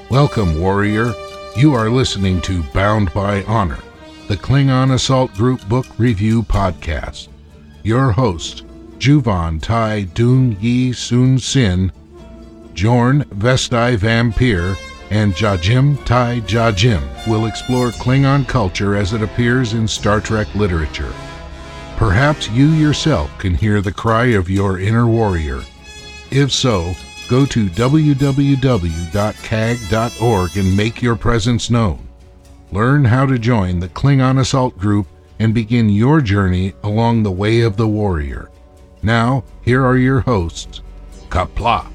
Welcome, warrior. You are listening to Bound by Honor, the Klingon Assault Group Book Review Podcast. Your hosts, Juvan Tai Dung Yi Sun Sin, Jorn Vestai Vampire, and Jajim Tai Jajim will explore Klingon culture as it appears in Star Trek literature. Perhaps you yourself can hear the cry of your inner warrior. If so, go to www.cag.org and make your presence known. Learn how to join the Klingon Assault Group and begin your journey along the way of the warrior. Now, here are your hosts, Qapla'.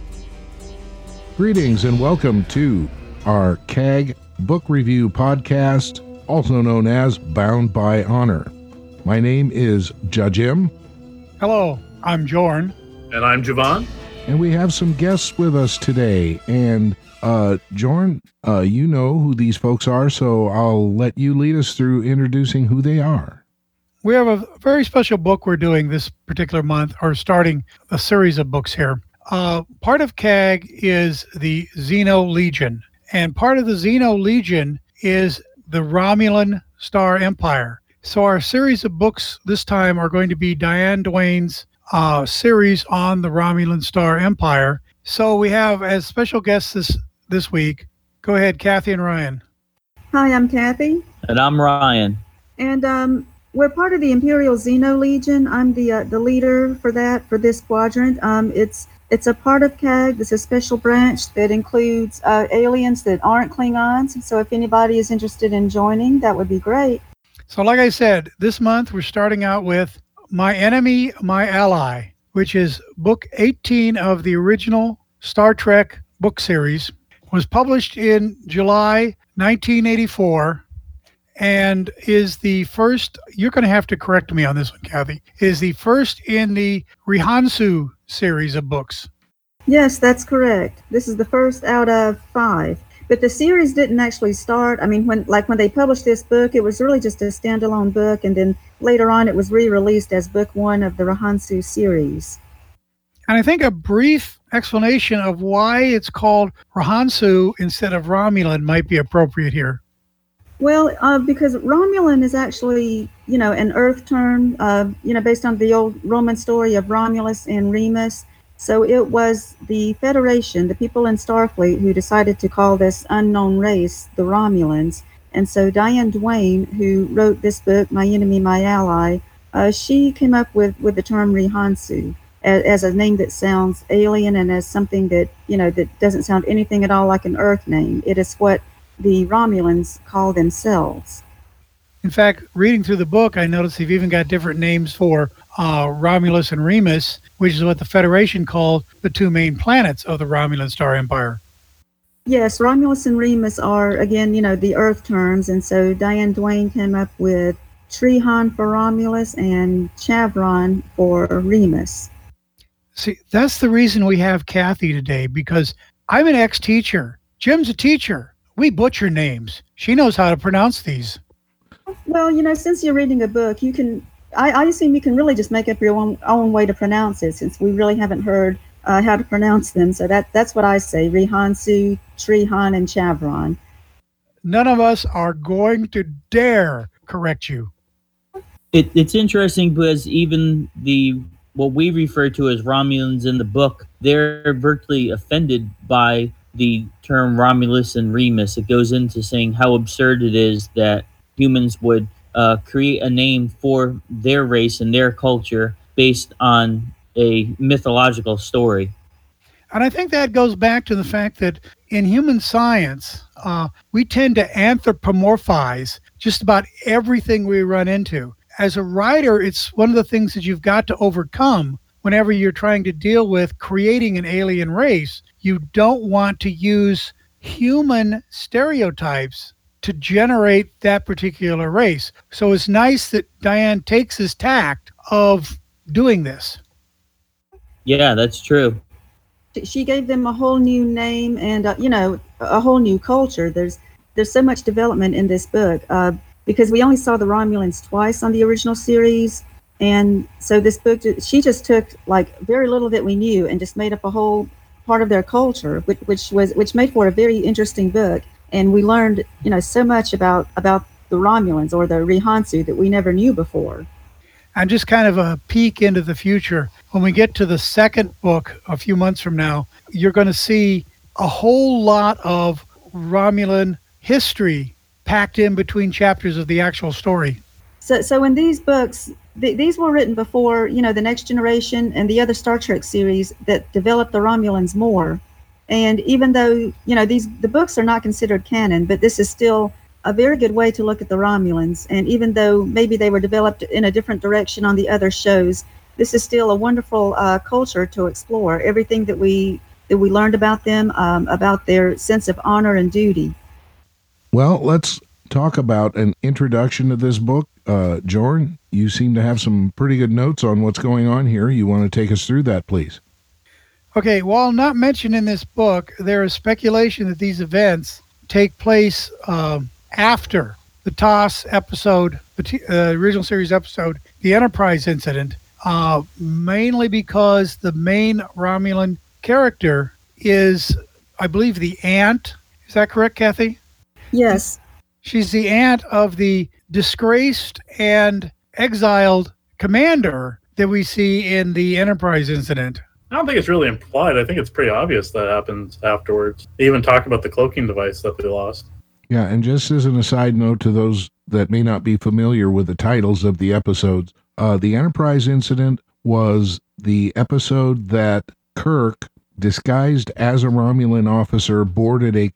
Greetings and welcome to our CAG Book Review Podcast, also known as Bound by Honor. My name is Jajim. Hello, I'm Jorn. And I'm Juvan. And we have some guests with us today. And Jorn, you know who these folks are, so I'll let you lead us through introducing who they are. We have a very special book we're doing this particular month, or starting a series of books here. Part of CAG is the Xeno Legion, and part of the Xeno Legion is the Romulan Star Empire. So our series of books this time are going to be Diane Duane's series on the Romulan Star Empire. So we have as special guests this week, go ahead, Kathy and Ryan. Hi, I'm Kathy. And I'm Ryan. And we're part of the Imperial Xeno Legion. I'm the leader for this quadrant. It's a part of CAG. It's a special branch that includes aliens that aren't Klingons. So if anybody is interested in joining, that would be great. So like I said, this month we're starting out with My Enemy, My Ally, which is book 18 of the original Star Trek book series. It was published in July 1984 and is the first, you're going to have to correct me on this one, Kathy, is the first in the Rihansu series of books. Yes, that's correct. This is the first out of 5. But the series didn't actually start. I mean, when they published this book, it was really just a standalone book, and then later on it was re-released as book 1 of the Rihansu series. And I think a brief explanation of why it's called Rihansu instead of Romulan might be appropriate here. Well, because Romulan is actually, an Earth term, based on the old Roman story of Romulus and Remus. So it was the Federation, the people in Starfleet, who decided to call this unknown race the Romulans. And so Diane Duane, who wrote this book, My Enemy, My Ally, she came up with the term Rihansu as a name that sounds alien and as something that, that doesn't sound anything at all like an Earth name. It is what the Romulans call themselves. In fact, reading through the book, I noticed they've even got different names for Romulus and Remus, which is what the Federation called the 2 main planets of the Romulan Star Empire. Yes, Romulus and Remus are, again, the Earth terms, and so Diane Duane came up with Trihan for Romulus and Chavron for Remus. See, that's the reason we have Kathy today, because I'm an ex-teacher. Jim's a teacher. We butcher names. She knows how to pronounce these. Well, since you're reading a book, I assume you can really just make up your own way to pronounce it, since we really haven't heard how to pronounce them. So that's what I say, Rihansu, Trihan, and Chavron. None of us are going to dare correct you. It's interesting because even what we refer to as Romulans in the book, they're virtually offended by the term Romulus and Remus. It goes into saying how absurd it is that humans would create a name for their race and their culture based on a mythological story. And I think that goes back to the fact that in human science, we tend to anthropomorphize just about everything we run into. As a writer, it's one of the things that you've got to overcome whenever you're trying to deal with creating an alien race. You don't want to use human stereotypes to generate that particular race. So it's nice that Diane takes this tact of doing this. Yeah, that's true. She gave them a whole new name and, a whole new culture. There's so much development in this book because we only saw the Romulans twice on the original series. And so this book, she just took like very little that we knew and just made up a whole part of their culture, which made for a very interesting book. And we learned, so much about the Romulans or the Rihansu that we never knew before. And just kind of a peek into the future. When we get to the second book a few months from now, you're going to see a whole lot of Romulan history packed in between chapters of the actual story. So in these books, these were written before, the Next Generation and the other Star Trek series that developed the Romulans more. And even though, the books are not considered canon, but this is still a very good way to look at the Romulans. And even though maybe they were developed in a different direction on the other shows, this is still a wonderful culture to explore. Everything that we learned about them, about their sense of honor and duty. Well, let's talk about an introduction to this book. Jorn, you seem to have some pretty good notes on what's going on here. You want to take us through that, please? Okay, while not mentioned in this book, there is speculation that these events take place after the TOS episode, the original series episode, the Enterprise incident, mainly because the main Romulan character is, I believe, the aunt. Is that correct, Kathy? Yes. She's the aunt of the disgraced and exiled commander that we see in the Enterprise incident. I don't think it's really implied. I think it's pretty obvious that happens afterwards. They even talk about the cloaking device that they lost. Yeah, and just as an aside note to those that may not be familiar with the titles of the episodes, the Enterprise incident was the episode that Kirk, disguised as a Romulan officer, boarded a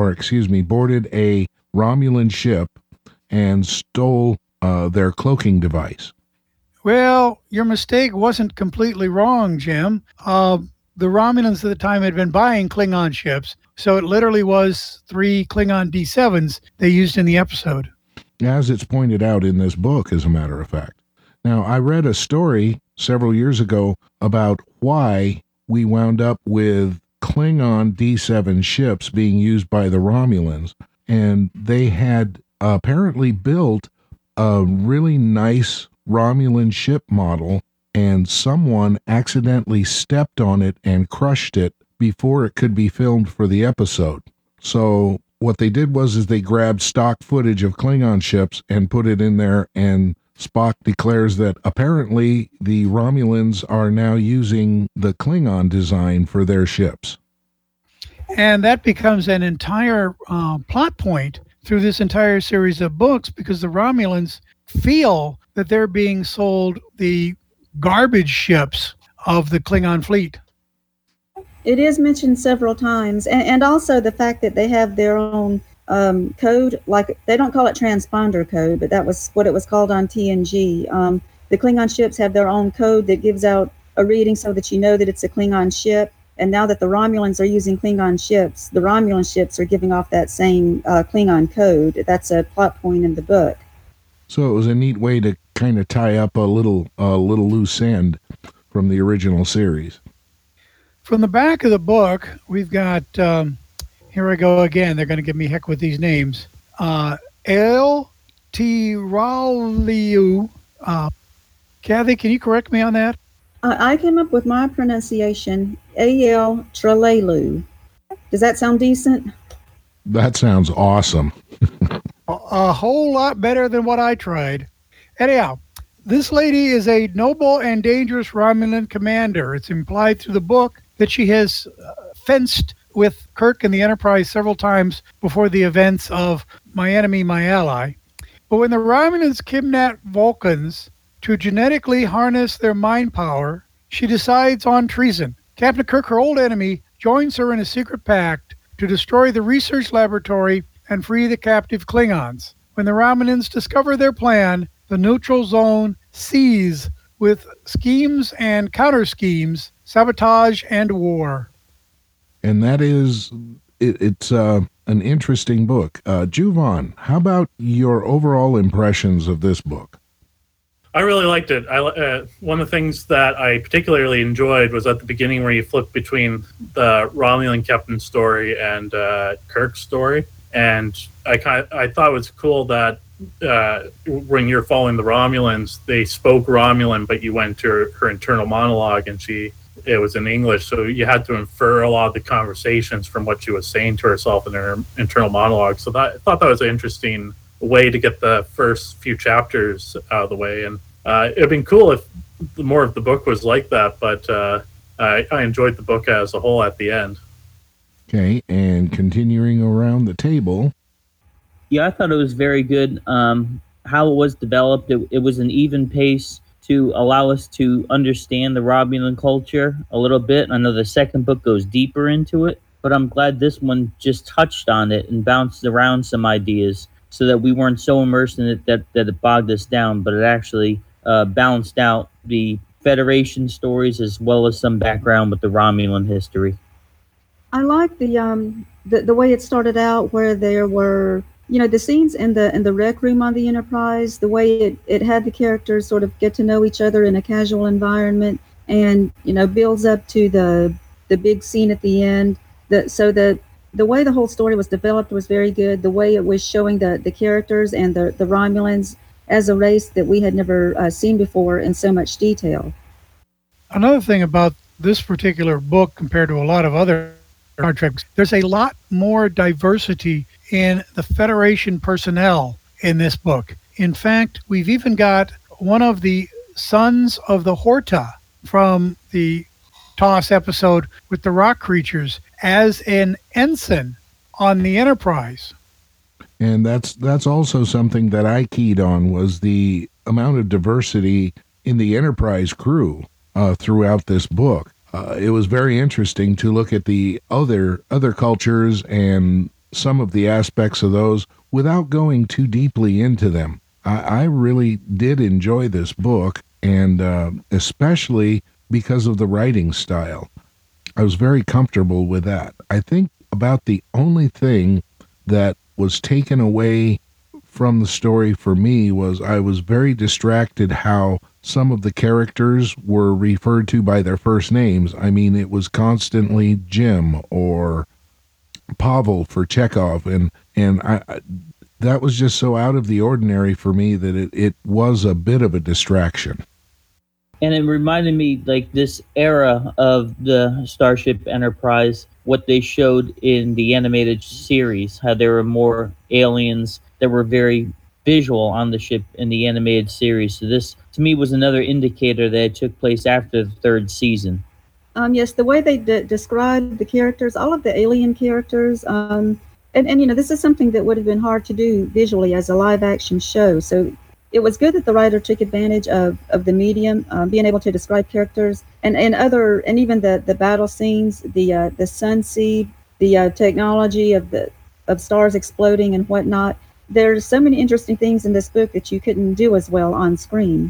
Romulan ship and stole their cloaking device. Well, your mistake wasn't completely wrong, Jim. The Romulans at the time had been buying Klingon ships, so it literally was 3 Klingon D7s they used in the episode. As it's pointed out in this book, as a matter of fact. Now, I read a story several years ago about why we wound up with Klingon D7 ships being used by the Romulans, and they had apparently built a really nice Romulan ship model, and someone accidentally stepped on it and crushed it before it could be filmed for the episode. So what they did was they grabbed stock footage of Klingon ships and put it in there, and Spock declares that apparently the Romulans are now using the Klingon design for their ships. And that becomes an entire plot point through this entire series of books, because the Romulans feel that they're being sold the garbage ships of the Klingon fleet. It is mentioned several times, and also the fact that they have their own code, like they don't call it transponder code, but that was what it was called on TNG. The Klingon ships have their own code that gives out a reading so that you know that it's a Klingon ship. And now that the Romulans are using Klingon ships, the Romulan ships are giving off that same Klingon code. That's a plot point in the book. So it was a neat way to kind of tie up a little loose end from the original series. From the back of the book, we've got, here I go again, they're going to give me heck with these names. El Tiraliu. Kathy, can you correct me on that? I came up with my pronunciation, A.L. Tralelu. Does that sound decent? That sounds awesome. A whole lot better than what I tried. Anyhow, this lady is a noble and dangerous Romulan commander. It's implied through the book that she has fenced with Kirk and the Enterprise several times before the events of My Enemy, My Ally. But when the Romulans kidnap Vulcans to genetically harness their mind power, she decides on treason. Captain Kirk, her old enemy, joins her in a secret pact to destroy the research laboratory and free the captive Klingons. When the Romulans discover their plan, the neutral zone seethes with schemes and counter-schemes, sabotage and war. And that is, it's an interesting book. Juvan, how about your overall impressions of this book? I really liked it. One of the things that I particularly enjoyed was at the beginning where you flip between the Romulan captain story and Kirk's story. And I thought it was cool that when you're following the Romulans, they spoke Romulan, but you went to her internal monologue and she it was in English, so you had to infer a lot of the conversations from what she was saying to herself in her internal monologue. So I thought that was an interesting way to get the first few chapters out of the way. And it'd been cool if more of the book was like that, but I enjoyed the book as a whole at the end. Okay, and continuing around the table. Yeah, I thought it was very good. How it was developed, it was an even pace to allow us to understand the Romulan culture a little bit. I know the second book goes deeper into it, but I'm glad this one just touched on it and bounced around some ideas so that we weren't so immersed in it that it bogged us down, but it actually balanced out the Federation stories as well as some background with the Romulan history. I like the way it started out, where there were, you know, the scenes in the rec room on the Enterprise, the way it had the characters sort of get to know each other in a casual environment, and, you know, builds up to the big scene at the end. The way the whole story was developed was very good. The way it was showing the characters and the Romulans as a race that we had never seen before in so much detail. Another thing about this particular book compared to a lot of other Star Trek, there's a lot more diversity in the Federation personnel in this book. In fact, we've even got one of the sons of the Horta from the TOS episode with the rock creatures as an ensign on the Enterprise. And that's also something that I keyed on, was the amount of diversity in the Enterprise crew throughout this book. It was very interesting to look at the other cultures and some of the aspects of those without going too deeply into them. I really did enjoy this book, and especially because of the writing style. I was very comfortable with that. I think about the only thing that was taken away from the story for me was I was very distracted how some of the characters were referred to by their first names. I mean, it was constantly Jim or Pavel for Chekhov, and I that was just so out of the ordinary for me that it was a bit of a distraction. And it reminded me, like, this era of the Starship Enterprise, what they showed in the animated series, how there were more aliens that were very visual on the ship in the animated series. So this, to me, was another indicator that it took place after the third season. Yes, the way they described the characters, all of the alien characters, and you know, this is something that would have been hard to do visually as a live action show. So it was good that the writer took advantage of the medium, being able to describe characters and even the battle scenes, the sun seed, the technology of stars exploding and whatnot. There's so many interesting things in this book that you couldn't do as well on screen.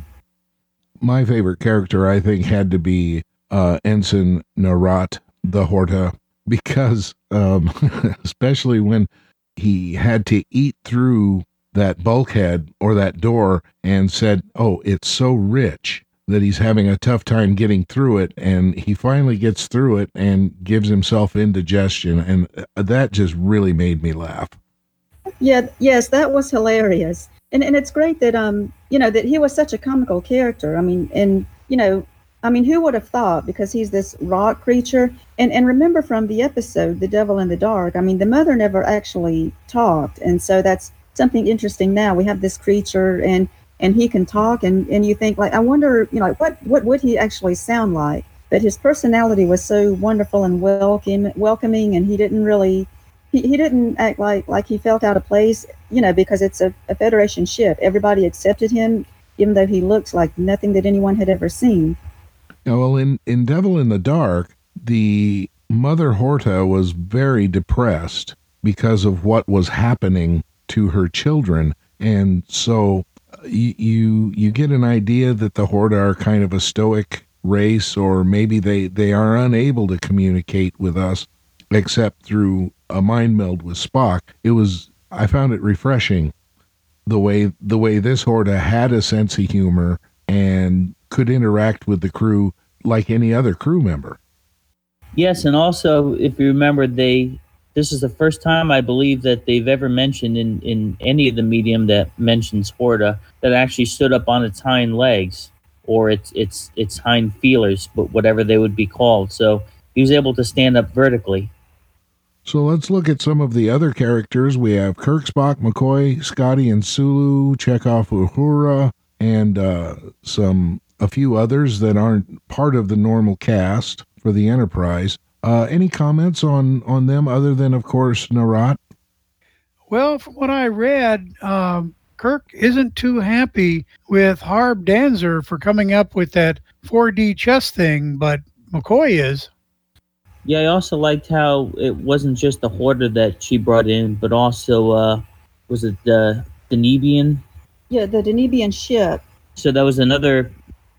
My favorite character, I think, had to be Ensign Narat, the Horta, because especially when he had to eat through that bulkhead or that door and said, oh, it's so rich that he's having a tough time getting through it, and he finally gets through it and gives himself indigestion, and that just really made me laugh. Yeah, yes, that was hilarious. And it's great that you know, that he was such a comical character. I mean, and you know, I mean, who would have thought, because he's this rock creature. And remember from the episode The Devil in the Dark, I mean, the mother never actually talked, and so that's something interesting. Now we have this creature and he can talk, and you think, like, I wonder, you know, what would he actually sound like? But his personality was so wonderful and welcoming, and he didn't really he didn't act like he felt out of place, you know, because it's a Federation ship. Everybody accepted him, even though he looks like nothing that anyone had ever seen. Well, in Devil in the Dark, the Mother Horta was very depressed because of what was happening to her children, and so you get an idea that the Horta are kind of a stoic race, or maybe they are unable to communicate with us except through a mind meld with Spock. I found it refreshing the way this Horta had a sense of humor and could interact with the crew like any other crew member. Yes, and also, if you remember, this is the first time, I believe, that they've ever mentioned in any of the medium that mentions Horta that actually stood up on its hind legs. or its hind feelers, but whatever they would be called. So he was able to stand up vertically. So let's look at some of the other characters. We have Kirk, Spock, McCoy, Scotty and Sulu, Chekhov, Uhura, and a few others that aren't part of the normal cast for the Enterprise. Any comments on them other than, of course, Narat? Well, from what I read, Kirk isn't too happy with Harb Danzer for coming up with that 4D chess thing, but McCoy is. Yeah, I also liked how it wasn't just the Hoarder that she brought in, but also, was it the Denebian? Yeah, the Denebian ship. So that was another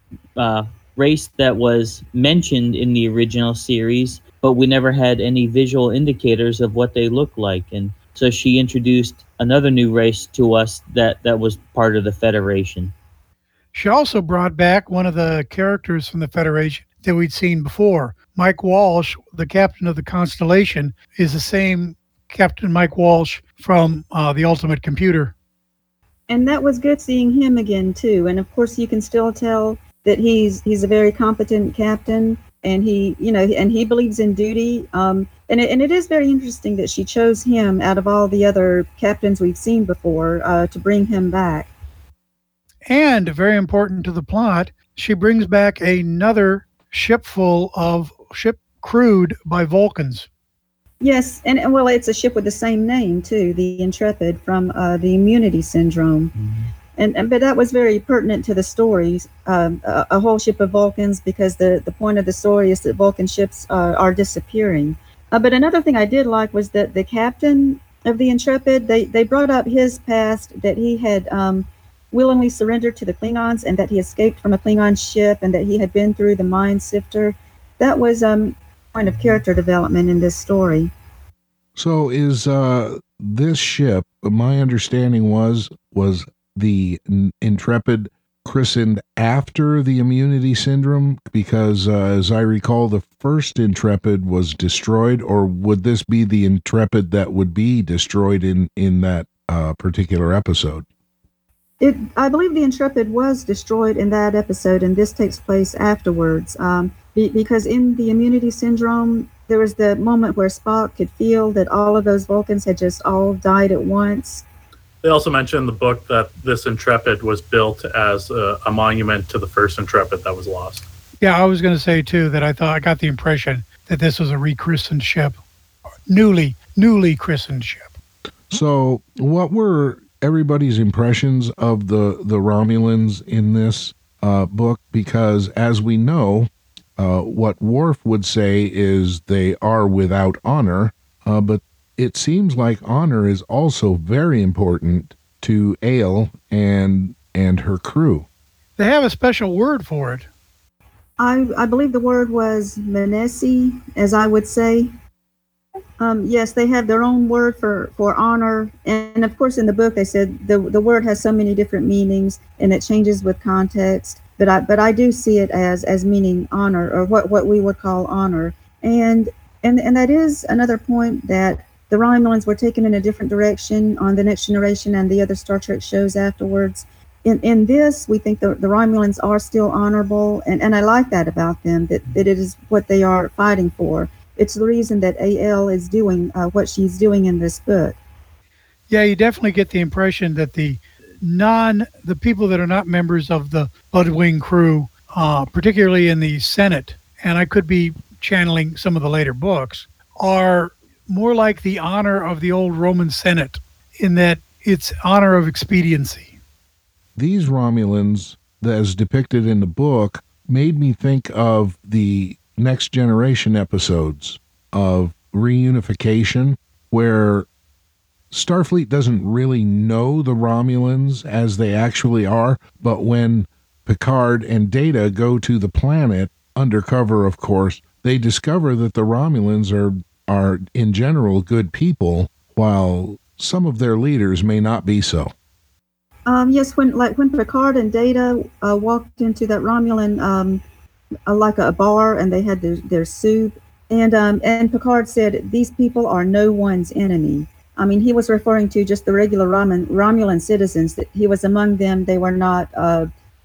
race that was mentioned in the original series, but we never had any visual indicators of what they looked like. And so she introduced another new race to us that was part of the Federation. She also brought back one of the characters from the Federation that we'd seen before. Mike Walsh, the captain of the Constellation, is the same Captain Mike Walsh from the Ultimate Computer. And that was good seeing him again too. And of course, you can still tell that he's a very competent captain, and he believes in duty. And it is very interesting that she chose him out of all the other captains we've seen before to bring him back. And very important to the plot, she brings back another ship crewed by Vulcans. Yes, and well, it's a ship with the same name too, the Intrepid from the Immunity Syndrome. Mm-hmm. But that was very pertinent to the stories, a whole ship of Vulcans, because the point of the story is that Vulcan ships are disappearing. But another thing I did like was that the captain of the Intrepid, they brought up his past, that he had willingly surrendered to the Klingons, and that he escaped from a Klingon ship, and that he had been through the Mind Sifter. That was point of character development in this story. So is this ship, my understanding was the Intrepid christened after the Immunity Syndrome? Because as I recall, the first Intrepid was destroyed, or would this be the Intrepid that would be destroyed in that particular episode? I believe the Intrepid was destroyed in that episode, and this takes place afterwards. Because in the Immunity Syndrome, there was the moment where Spock could feel that all of those Vulcans had just all died at once. They also mentioned in the book that this Intrepid was built as a monument to the first Intrepid that was lost. Yeah, I was going to say, too, that I got the impression that this was a rechristened ship, newly christened ship. So what were everybody's impressions of the Romulans in this book? Because as we know, what Worf would say is they are without honor, but it seems like honor is also very important to Aile and her crew. They have a special word for it. I believe the word was Menesi, as I would say. Yes, they have their own word for honor. And of course, in the book, they said the word has so many different meanings, and it changes with context. But I do see it as meaning honor, or what we would call honor. And that is another point, that the Romulans were taken in a different direction on The Next Generation and the other Star Trek shows afterwards. In this, we think the Romulans are still honorable, and I like that about them, that it is what they are fighting for. It's the reason that Aile is doing what she's doing in this book. Yeah, you definitely get the impression that the people that are not members of the Bloodwing crew, particularly in the Senate, and I could be channeling some of the later books, are more like the honor of the old Roman Senate, in that it's honor of expediency. These Romulans, as depicted in the book, made me think of the Next Generation episodes of reunification, where Starfleet doesn't really know the Romulans as they actually are, but when Picard and Data go to the planet, undercover of course, they discover that the Romulans are in general good people, while some of their leaders may not be so. Yes, when Picard and Data walked into that Romulan like a bar, and they had their soup, and Picard said, "These people are no one's enemy." I mean, he was referring to just the regular Romulan citizens. That he was among them. They were not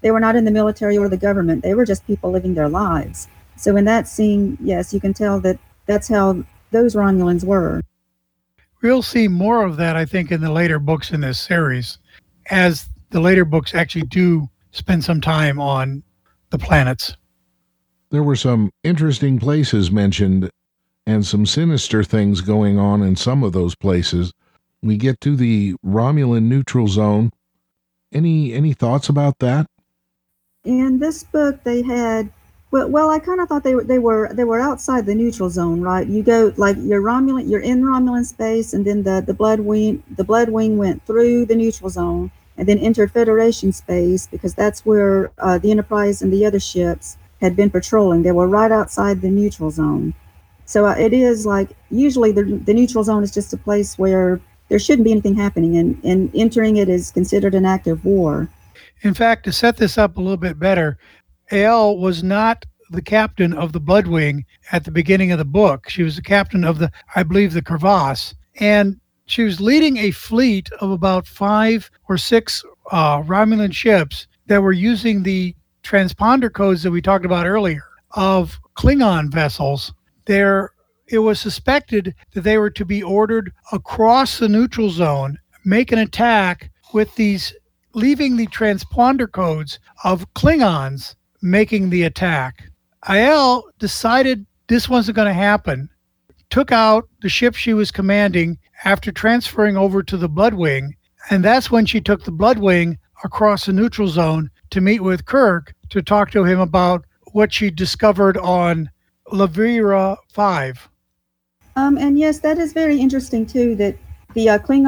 They were not in the military or the government. They were just people living their lives. So in that scene, yes, you can tell that that's how those Romulans were. We'll see more of that, I think, in the later books in this series, as the later books actually do spend some time on the planets. There were some interesting places mentioned and some sinister things going on in some of those places. We get to the Romulan neutral zone. Any thoughts about that? In this book, they had well, I kind of thought they were outside the neutral zone, right? You go like you're in Romulan space, and then the Blood Wing went through the neutral zone and then entered Federation space, because that's where the Enterprise and the other ships had been patrolling. They were right outside the neutral zone. So it is like usually the neutral zone is just a place where there shouldn't be anything happening, and entering it is considered an act of war. In fact, to set this up a little bit better, Ael was not the captain of the Bloodwing at the beginning of the book. She was the captain of I believe, the Crevasse. And she was leading a fleet of about 5 or 6 Romulan ships that were using the transponder codes that we talked about earlier of Klingon vessels. It was suspected that they were to be ordered across the neutral zone, make an attack with these, leaving the transponder codes of Klingons making the attack. Ael decided this wasn't going to happen, took out the ship she was commanding after transferring over to the Bloodwing, and that's when she took the Bloodwing across the neutral zone to meet with Kirk to talk to him about what she discovered on Lavira 5. And yes, that is very interesting too, that the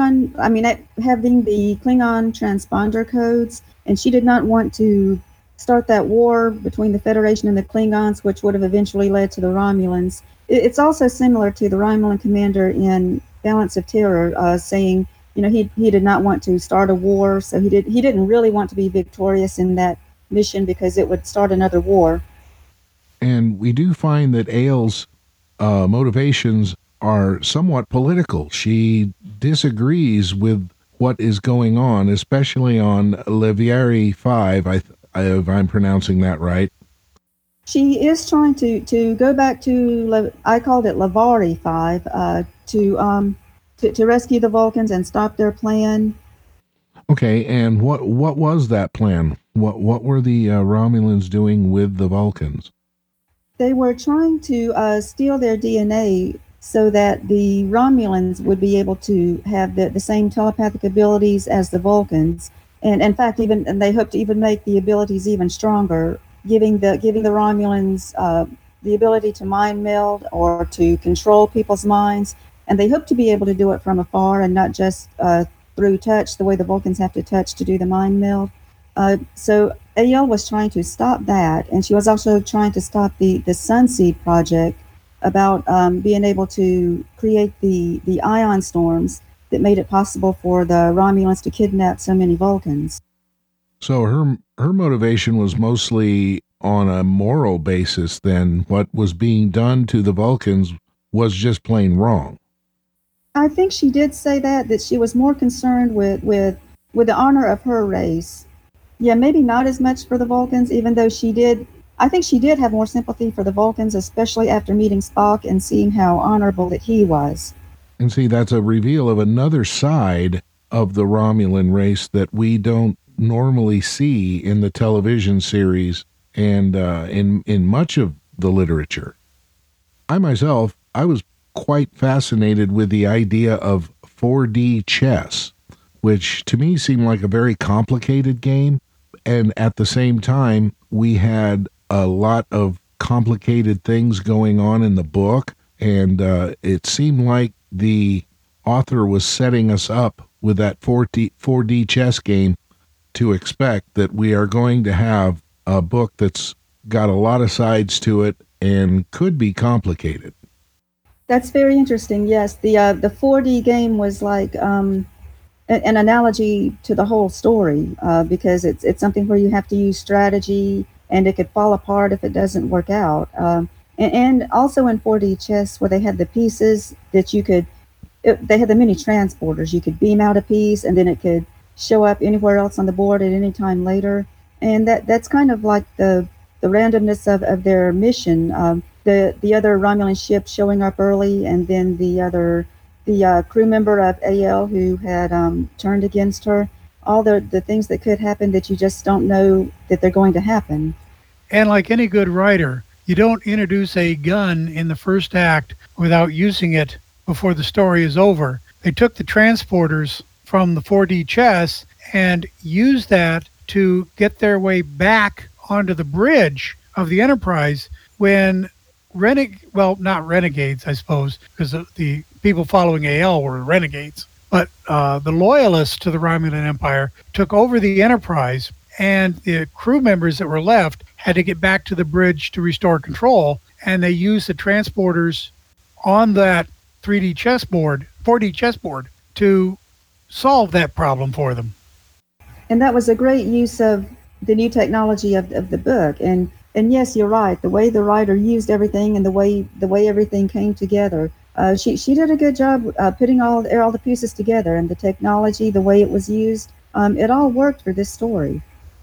having the Klingon transponder codes, and she did not want to start that war between the Federation and the Klingons, which would have eventually led to the Romulans. It's also similar to the Romulan commander in Balance of Terror, saying, he did not want to start a war, so he didn't really want to be victorious in that mission because it would start another war. And we do find that Ael's motivations are somewhat political. She disagrees with what is going on, especially on Levieri 5, if I'm pronouncing that right. She is trying to go back to, I called it Lavari 5, to rescue the Vulcans and stop their plan. Okay, and what was that plan? What were the Romulans doing with the Vulcans? They were trying to steal their DNA so that the Romulans would be able to have the same telepathic abilities as the Vulcans. And in fact, and they hope to even make the abilities even stronger, giving the Romulans the ability to mind meld or to control people's minds. And they hope to be able to do it from afar and not just through touch, the way the Vulcans have to touch to do the mind meld. So Ael was trying to stop that, and she was also trying to stop the Sunseed project about being able to create the ion storms that made it possible for the Romulans to kidnap so many Vulcans. So her motivation was mostly on a moral basis. Then what was being done to the Vulcans was just plain wrong. I think she did say that she was more concerned with the honor of her race. Yeah, maybe not as much for the Vulcans, even though I think she did have more sympathy for the Vulcans, especially after meeting Spock and seeing how honorable that he was. And see, that's a reveal of another side of the Romulan race that we don't normally see in the television series and in much of the literature. I was quite fascinated with the idea of 4D chess, which to me seemed like a very complicated game. And at the same time, we had a lot of complicated things going on in the book. And it seemed like the author was setting us up with that 4D chess game to expect that we are going to have a book that's got a lot of sides to it and could be complicated. That's very interesting. Yes, the 4D game was like an analogy to the whole story because it's something where you have to use strategy, and it could fall apart if it doesn't work out. And also in 4D chess, where they had the pieces that they had the mini transporters. You could beam out a piece, and then it could show up anywhere else on the board at any time later. and that's kind of like the randomness of their mission. The other Romulan ship showing up early, and then the crew member of AL who had turned against her. All the things that could happen that you just don't know that they're going to happen. And like any good writer, you don't introduce a gun in the first act without using it before the story is over. They took the transporters from the 4D chess and used that to get their way back onto the bridge of the Enterprise when not renegades, I suppose, because the people following AL were renegades. But the loyalists to the Romulan Empire took over the Enterprise, and the crew members that were left had to get back to the bridge to restore control, and they used the transporters on that 4D chessboard to solve that problem for them. And that was a great use of the new technology of the book. And yes, you're right. The way the writer used everything and the way everything came together. She did a good job putting all the pieces together, and the technology, the way it was used, it all worked for this story.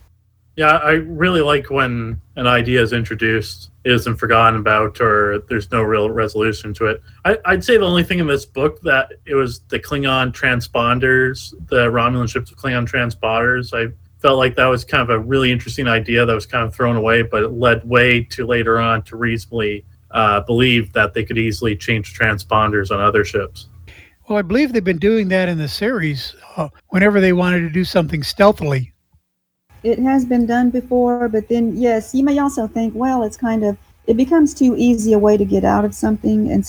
Yeah, I really like when an idea is introduced, it isn't forgotten about, or there's no real resolution to it. I'd say the only thing in this book that it was the Klingon transponders, the Romulan ships with Klingon transponders. I felt like that was kind of a really interesting idea that was kind of thrown away, but it led way to later on to reasonably believe that they could easily change transponders on other ships. Well, I believe they've been doing that in the series whenever they wanted to do something stealthily. It has been done before, but then, yes, you may also think, well, it becomes too easy a way to get out of something, and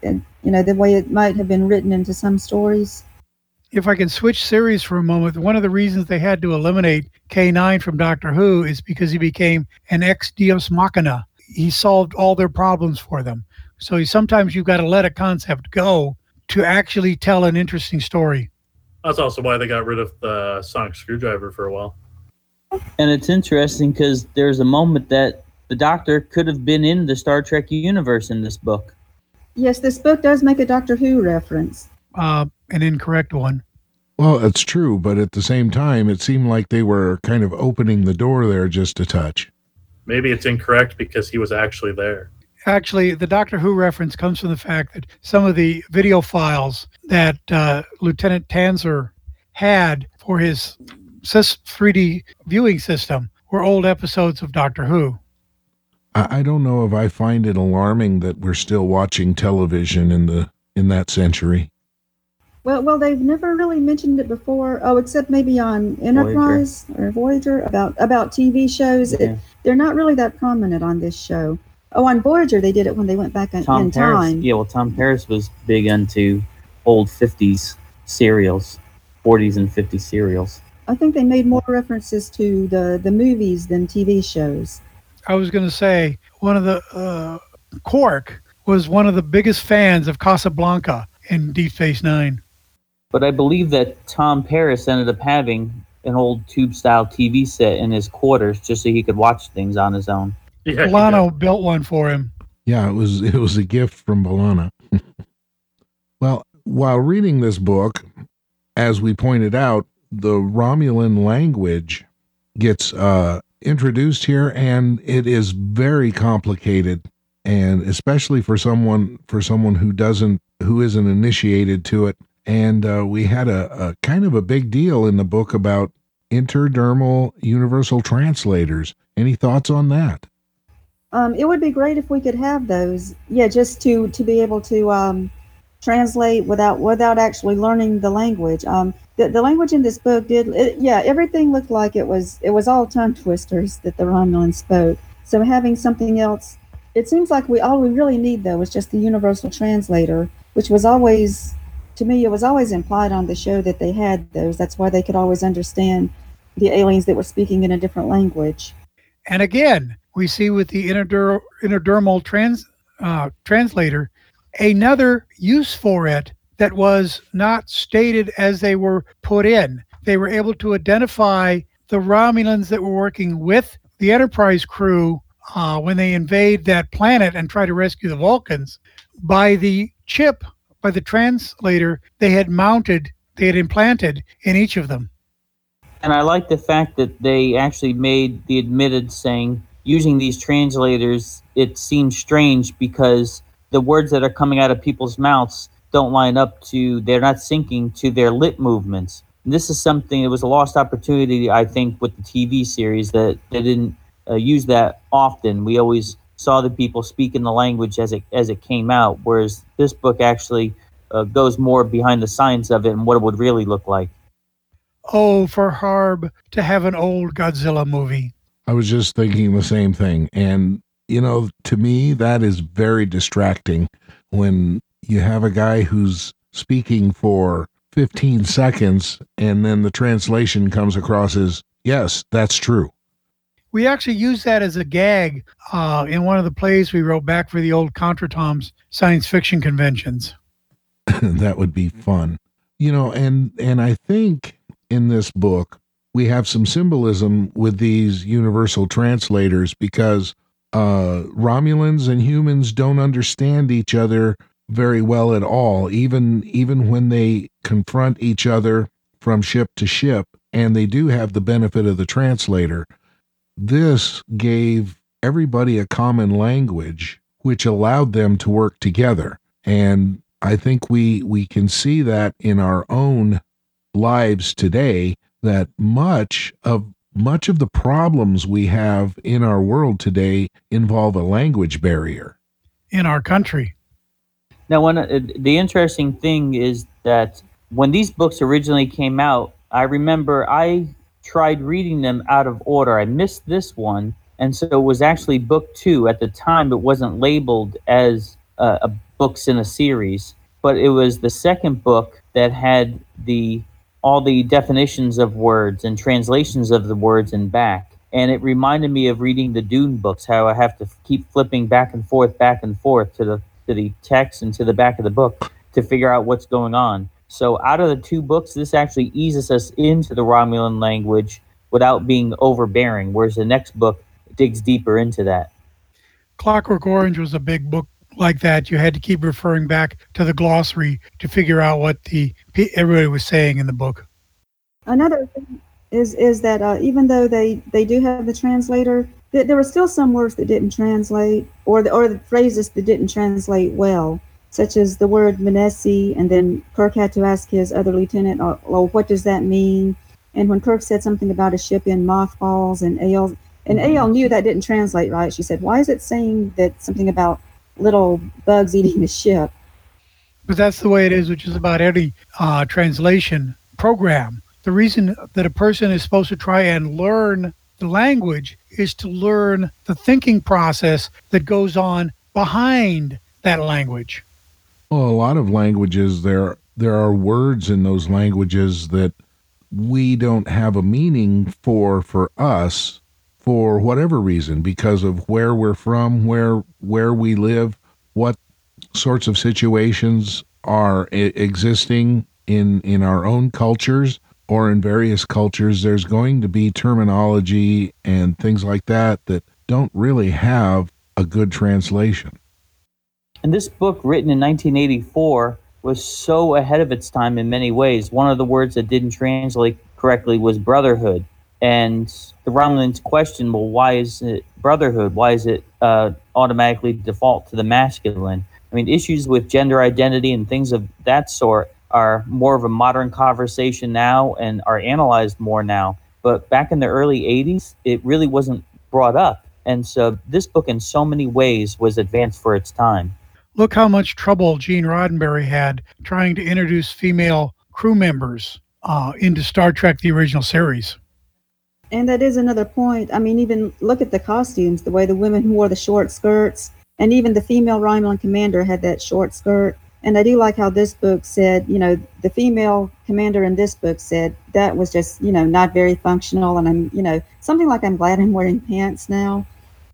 the way it might have been written into some stories. If I can switch series for a moment, one of the reasons they had to eliminate K9 from Doctor Who is because he became an ex-deus machina. He solved all their problems for them. So sometimes you've got to let a concept go to actually tell an interesting story. That's also why they got rid of the sonic screwdriver for a while. And it's interesting because there's a moment that the Doctor could have been in the Star Trek universe in this book. Yes, this book does make a Doctor Who reference. An incorrect one. Well, it's true, but at the same time, it seemed like they were kind of opening the door there just a touch. Maybe it's incorrect because he was actually there. Actually, the Doctor Who reference comes from the fact that some of the video files that Lieutenant Tanzer had for his 3D viewing system were old episodes of Doctor Who. I don't know if I find it alarming that we're still watching television in that century. Well, they've never really mentioned it before. Oh, except maybe on Enterprise or Voyager about TV shows. Yeah. They're not really that prominent on this show. Oh, on Voyager they did it when they went back in time. Yeah, well, Tom Paris was big into old 50s serials, 40s and 50s serials. I think they made more references to the movies than TV shows. I was going to say, one of the Quark was one of the biggest fans of Casablanca in Deep Space Nine. But I believe that Tom Paris ended up having an old tube-style TV set in his quarters just so he could watch things on his own. Yeah, B'Elanna built one for him. Yeah, it was a gift from B'Elanna. Well, while reading this book, as we pointed out, the Romulan language gets introduced here, and it is very complicated, and especially for someone who isn't initiated to it. And we had a kind of a big deal in the book about interdermal universal translators. Any thoughts on that? It would be great if we could have those. Yeah, just to be able to translate without actually learning the language. The language in this book everything looked like it was all tongue twisters that the Romulans spoke. So having something else, it seems like all we really need though is just the universal translator, which was always, to me, it was always implied on the show that they had those. That's why they could always understand the aliens that were speaking in a different language. And again, we see with the interdermal translator another use for it that was not stated as they were put in. They were able to identify the Romulans that were working with the Enterprise crew when they invade that planet and try to rescue the Vulcans by the chip, by the translator they had implanted in each of them. And I like the fact that they actually made the admitted saying, using these translators, it seems strange because the words that are coming out of people's mouths don't line up they're not syncing to their lip movements. And this is something, it was a lost opportunity, I think, with the TV series that they didn't use that often. We always saw the people speak in the language as it came out, whereas this book actually goes more behind the science of it and what it would really look like. Oh, for Harb to have an old Godzilla movie. I was just thinking the same thing. And, to me, that is very distracting when you have a guy who's speaking for 15 seconds and then the translation comes across as, yes, that's true. We actually used that as a gag in one of the plays we wrote back for the old Contra-Tom's science fiction conventions. That would be fun. And I think in this book, we have some symbolism with these universal translators because Romulans and humans don't understand each other very well at all, even when they confront each other from ship to ship, and they do have the benefit of the translator. This gave everybody a common language, which allowed them to work together. And I think we can see that in our own lives today, that much of the problems we have in our world today involve a language barrier. In our country. Now, the interesting thing is that when these books originally came out, I remember I tried reading them out of order. I missed this one, and so it was actually book 2. At the time, it wasn't labeled as a books in a series, but it was the second book that had all the definitions of words and translations of the words in back. And it reminded me of reading the Dune books, how I have to keep flipping back and forth to the text and to the back of the book to figure out what's going on. So out of the 2 books, this actually eases us into the Romulan language without being overbearing, whereas the next book digs deeper into that. Clockwork Orange was a big book like that. You had to keep referring back to the glossary to figure out what everybody was saying in the book. Another thing is that even though they do have the translator, there were still some words that didn't translate, or the phrases that didn't translate well, such as the word Menesi, and then Kirk had to ask his other lieutenant, well, what does that mean? And when Kirk said something about a ship in mothballs, and Ael knew that didn't translate right. She said, why is it saying that something about little bugs eating a ship? But that's the way it is, which is about any translation program. The reason that a person is supposed to try and learn the language is to learn the thinking process that goes on behind that language. Well, a lot of languages, there are words in those languages that we don't have a meaning for us, for whatever reason, because of where we're from, where we live, what sorts of situations are existing in our own cultures or in various cultures. There's going to be terminology and things like that don't really have a good translation. And this book, written in 1984, was so ahead of its time in many ways. One of the words that didn't translate correctly was brotherhood. And the Romulans questioned, well, why is it brotherhood? Why is it automatically default to the masculine? I mean, issues with gender identity and things of that sort are more of a modern conversation now and are analyzed more now. But back in the early 80s, it really wasn't brought up. And so this book in so many ways was advanced for its time. Look how much trouble Gene Roddenberry had trying to introduce female crew members into Star Trek, the original series. And that is another point. I mean, even look at the costumes, the way the women wore the short skirts, and even the female Romulan commander had that short skirt. And I do like how this book said, the female commander in this book said that was just, not very functional. And I'm, something like, I'm glad I'm wearing pants now.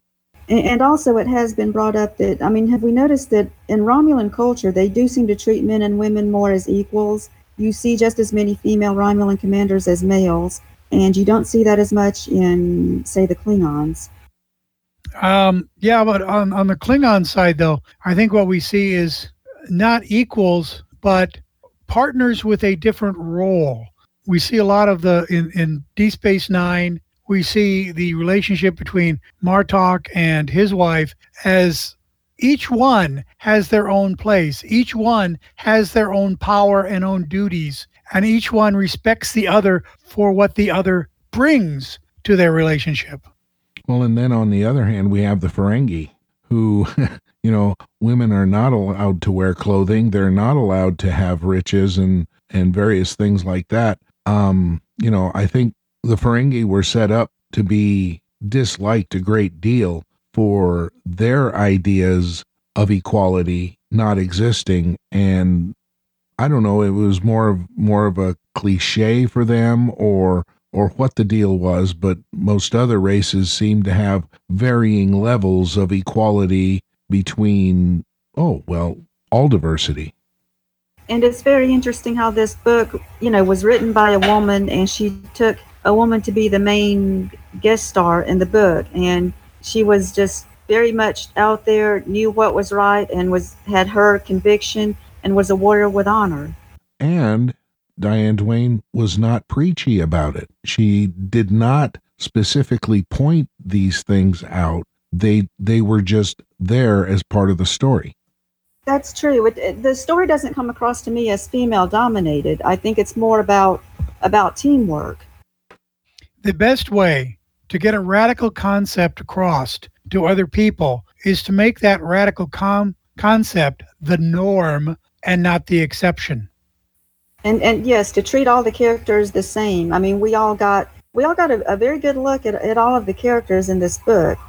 And also it has been brought up that, have we noticed that in Romulan culture, they do seem to treat men and women more as equals? You see just as many female Romulan commanders as males, and you don't see that as much in, say, the Klingons. Yeah, but on the Klingon side, though, I think what we see is not equals, but partners with a different role. We see a lot of in Deep Space Nine. We see the relationship between Martok and his wife as each one has their own place. Each one has their own power and own duties, and each one respects the other for what the other brings to their relationship. Well, and then on the other hand, we have the Ferengi, who, women are not allowed to wear clothing. They're not allowed to have riches and various things like that. I think the Ferengi were set up to be disliked a great deal for their ideas of equality not existing. And I don't know, it was more of a cliche for them or what the deal was, but most other races seem to have varying levels of equality between, all diversity. And it's very interesting how this book, was written by a woman, and she took a woman to be the main guest star in the book. And she was just very much out there, knew what was right, and had her conviction, and was a warrior with honor. And Diane Duane was not preachy about it. She did not specifically point these things out. They were just there as part of the story. That's true. The story doesn't come across to me as female dominated. I think it's more about teamwork. The best way to get a radical concept across to other people is to make that radical concept the norm and not the exception. And yes, to treat all the characters the same. I mean, we all got a very good look at all of the characters in this book.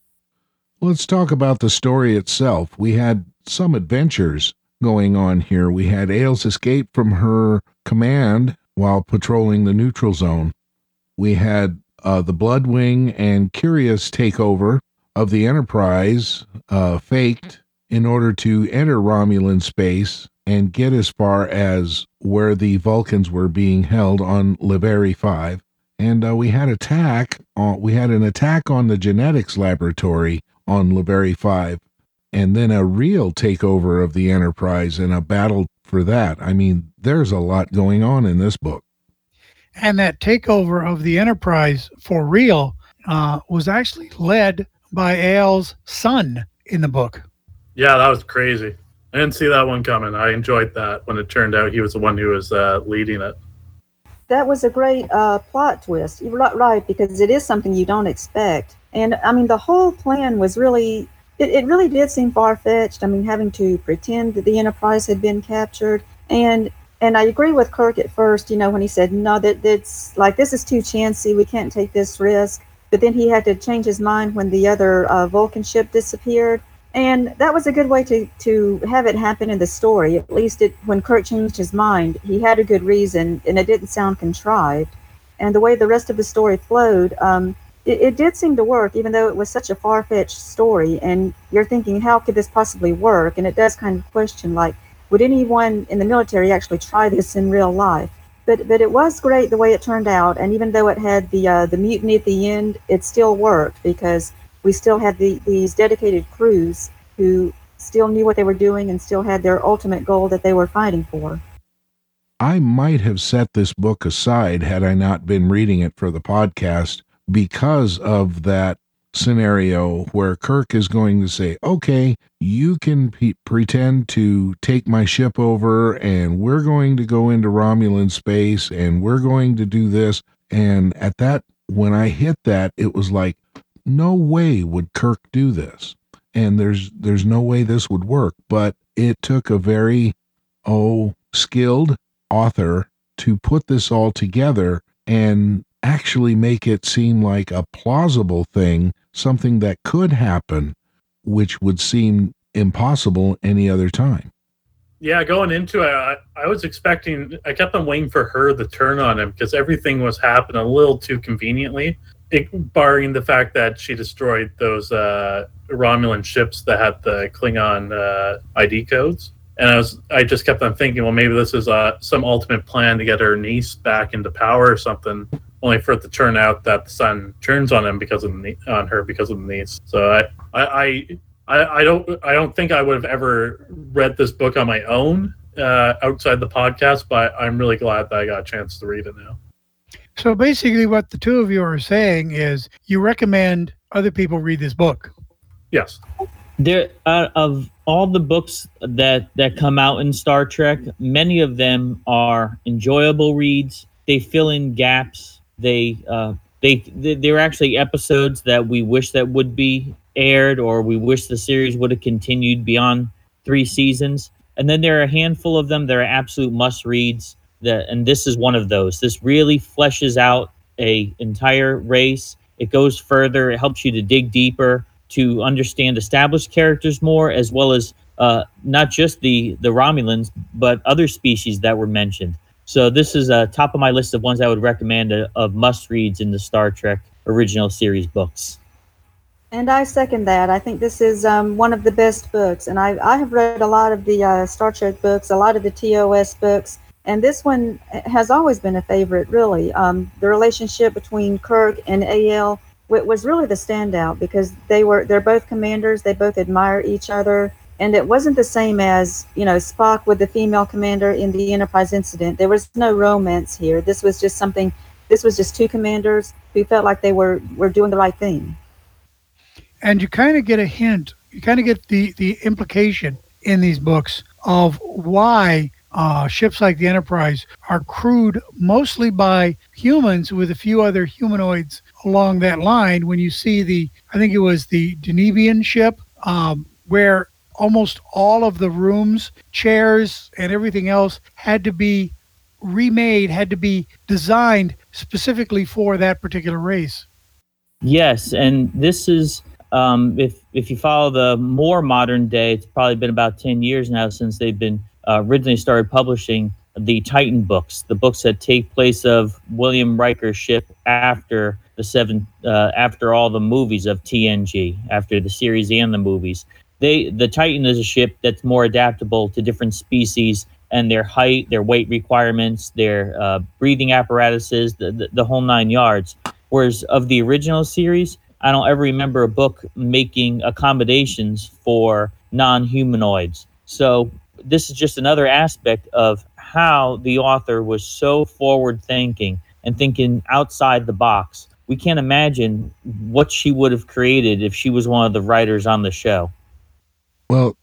Let's talk about the story itself. We had some adventures going on here. We had Ailes escape from her command while patrolling the neutral zone. We had the Bloodwing and Curious takeover of the Enterprise faked in order to enter Romulan space and get as far as where the Vulcans were being held on Laveri 5. And we had an attack on the genetics laboratory on Laveri 5, and then a real takeover of the Enterprise and a battle for that. I mean, there's a lot going on in this book. And that takeover of the Enterprise for real was actually led by Ailes' son in the book. Yeah, that was crazy. I didn't see that one coming. I enjoyed that when it turned out he was the one who was leading it. That was a great plot twist. You're right, because it is something you don't expect. And, I mean, the whole plan was really, it really did seem far-fetched. I mean, having to pretend that the Enterprise had been captured. And I agree with Kirk at first, when he said, no, that's like, this is too chancy. We can't take this risk. But then he had to change his mind when the other Vulcan ship disappeared. And that was a good way to have it happen in the story. At least when Kirk changed his mind, he had a good reason, and it didn't sound contrived. And the way the rest of the story flowed, it did seem to work, even though it was such a far-fetched story. And you're thinking, how could this possibly work? And it does kind of question, like, would anyone in the military actually try this in real life? But it was great the way it turned out. And even though it had the mutiny at the end, it still worked because we still had these dedicated crews who still knew what they were doing and still had their ultimate goal that they were fighting for. I might have set this book aside had I not been reading it for the podcast because of that scenario where Kirk is going to say, okay, you can pretend to take my ship over and we're going to go into Romulan space and we're going to do this. And at that, when I hit that, it was like, no way would Kirk do this. And there's no way this would work. But it took a very, skilled author to put this all together and actually make it seem like a plausible thing, something that could happen, which would seem impossible any other time. Yeah, going into it, I kept on waiting for her to turn on him because everything was happening a little too conveniently. Barring the fact that she destroyed those Romulan ships that had the Klingon ID codes. And I just kept on thinking, well, maybe this is some ultimate plan to get her niece back into power or something, only for it to turn out that the son turns on him because of the niece. So I don't think I would have ever read this book on my own outside the podcast, but I'm really glad that I got a chance to read it now. So basically, what the two of you are saying is you recommend other people read this book. Yes. There, of all the books that come out in Star Trek, many of them are enjoyable reads. They fill in gaps. They're actually episodes that we wish that would be aired, or we wish the series would have continued beyond 3 seasons. And then there are a handful of them that are absolute must reads. And this is one of those. This really fleshes out a entire race. It goes further. It helps you to dig deeper, to understand established characters more, as well as not just the Romulans, but other species that were mentioned. So this is top of my list of ones I would recommend of must-reads in the Star Trek original series books. And I second that. I think this is one of the best books. And I have read a lot of the Star Trek books, a lot of the TOS books, and this one has always been a favorite, really. The relationship between Kirk and AL was really the standout, because they're both commanders. They both admire each other. And it wasn't the same as, Spock with the female commander in the Enterprise incident. There was no romance here. This was just two commanders who felt like they were doing the right thing. And you kind of get a hint, you kind of get the implication in these books of why ships like the Enterprise are crewed mostly by humans with a few other humanoids along that line. When you see I think it was the Denevian ship, where almost all of the rooms, chairs, and everything else had to be remade, had to be designed specifically for that particular race. Yes, and this is, if you follow the more modern day, it's probably been about 10 years now since they've been originally started publishing the Titan books, the books that take place of William Riker's ship after after all the movies of TNG, after the series and the movies. The Titan is a ship that's more adaptable to different species and their height, their weight requirements, their breathing apparatuses, the whole 9 yards. Whereas of the original series, I don't ever remember a book making accommodations for non-humanoids. So this is just another aspect of how the author was so forward-thinking and thinking outside the box. We can't imagine what she would have created if she was one of the writers on the show. Well,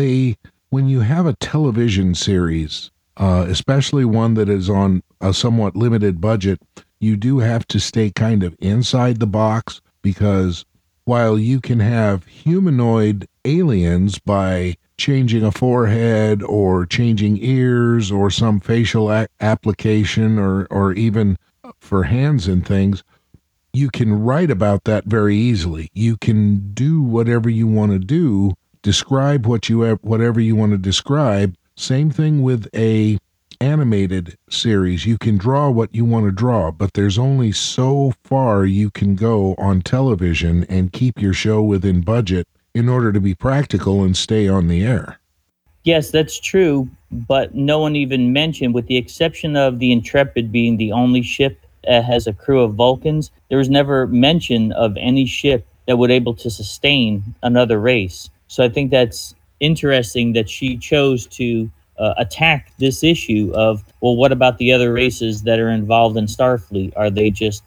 when you have a television series, especially one that is on a somewhat limited budget, you do have to stay kind of inside the box, because while you can have humanoid aliens by changing a forehead or changing ears or some facial application or even for hands and things, you can write about that very easily. You can do whatever you want to do, describe whatever you want to describe. Same thing with a animated series. You can draw what you want to draw, but there's only so far you can go on television and keep your show within budget in order to be practical and stay on the air. Yes, that's true, but no one even mentioned, with the exception of the Intrepid being the only ship that has a crew of Vulcans, there was never mention of any ship that would able to sustain another race. So I think that's interesting that she chose to attack this issue of, well, what about the other races that are involved in Starfleet? Are they just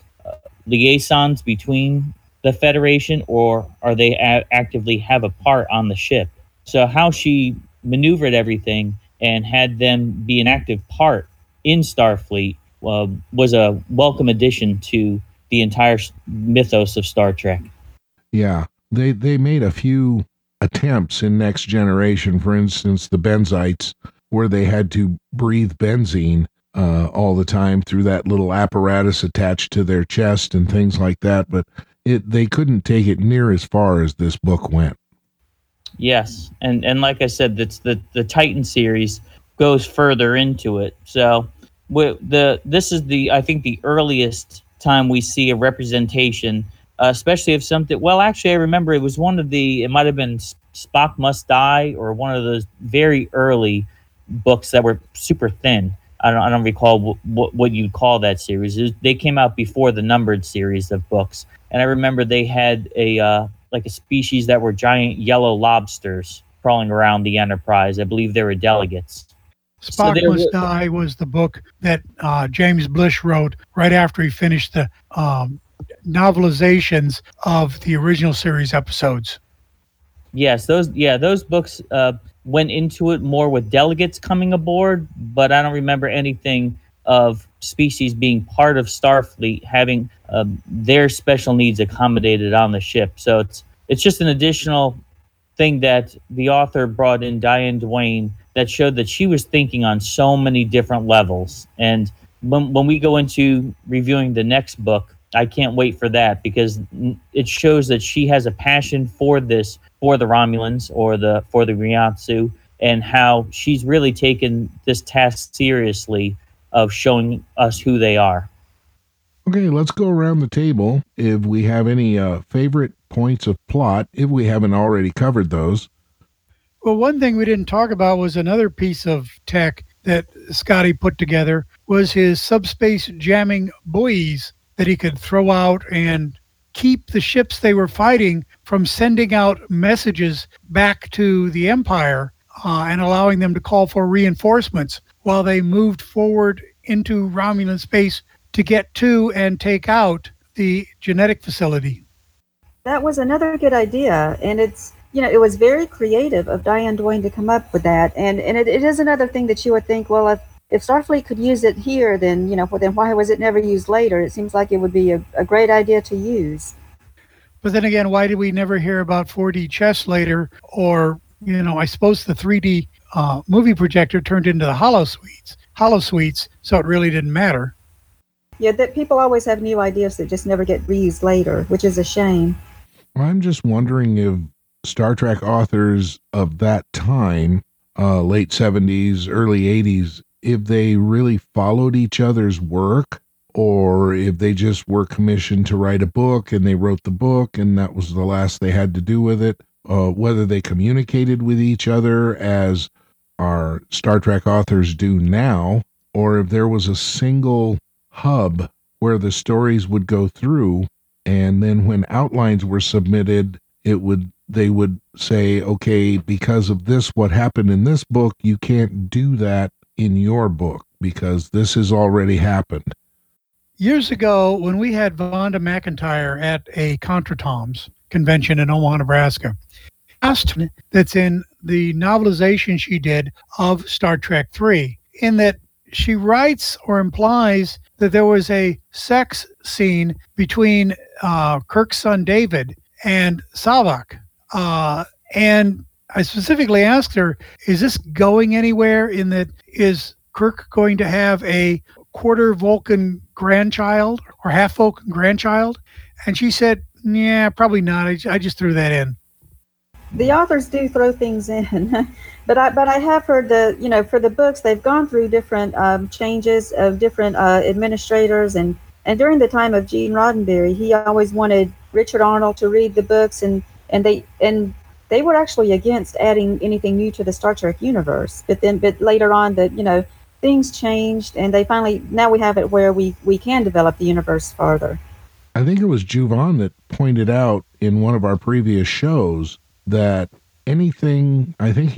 liaisons between the Federation, or are they actively have a part on the ship? So how she maneuvered everything and had them be an active part in Starfleet was a welcome addition to the entire mythos of Star Trek. Yeah, they made a few attempts in Next Generation, for instance, the Benzites, where they had to breathe benzene all the time through that little apparatus attached to their chest and things like that, but they couldn't take it near as far as this book went. Yes, and like I said, that's the Titan series goes further into it. So this is I think the earliest time we see a representation, especially of something. Well, actually, I remember it was it might have been Spock Must Die, or one of those very early books that were super thin. I don't recall what you'd call that series. They came out before the numbered series of books, and I remember they had a species that were giant yellow lobsters crawling around the Enterprise. I believe they were delegates. Spock there Must wa- Die was the book that James Blish wrote right after he finished the novelizations of the original series episodes. Yes, those books went into it more with delegates coming aboard, but I don't remember anything of species being part of Starfleet having their special needs accommodated on the ship. So it's just an additional thing that the author brought in, Diane Duane, that showed that she was thinking on so many different levels. And when we go into reviewing the next book, I can't wait for that, because it shows that she has a passion for this, for the Romulans or for the Ryatsu, and how she's really taken this task seriously of showing us who they are. Okay, let's go around the table. If we have any favorite points of plot, if we haven't already covered those. Well, one thing we didn't talk about was another piece of tech that Scotty put together was his subspace jamming buoys that he could throw out and keep the ships they were fighting from sending out messages back to the Empire and allowing them to call for reinforcements while they moved forward into Romulan space to get to and take out the genetic facility. That was another good idea, and it was very creative of Diane Duane to come up with that, and it is another thing that you would think, well, if Starfleet could use it here, then then why was it never used later? It seems like it would be a great idea to use. But then again, why did we never hear about 4D chess later? Or, I suppose the 3D movie projector turned into the hollow suites, so it really didn't matter. Yeah, that people always have new ideas that just never get reused later, which is a shame. I'm just wondering if Star Trek authors of that time, late 70s, early 80s, if they really followed each other's work, or if they just were commissioned to write a book and they wrote the book and that was the last they had to do with it, whether they communicated with each other as our Star Trek authors do now, or if there was a single hub where the stories would go through, and then when outlines were submitted, they would say, okay, because of this, what happened in this book, you can't do that in your book because this has already happened. Years ago, when we had Vonda McIntyre at a Contretemps convention in Omaha, Nebraska, asked that's in the novelization she did of Star Trek III, in that she writes or implies that there was a sex scene between Kirk's son David and Savak. And I specifically asked her, is this going anywhere? In that, is Kirk going to have a quarter Vulcan grandchild or half Vulcan grandchild? And she said, yeah, probably not. I just threw that in. The authors do throw things in, but I have heard that, for the books, they've gone through different changes of different administrators, and during the time of Gene Roddenberry, he always wanted Richard Arnold to read the books, and they were actually against adding anything new to the Star Trek universe. But later on, things changed, and now we have it where we can develop the universe farther. I think it was Juvan that pointed out in one of our previous shows that anything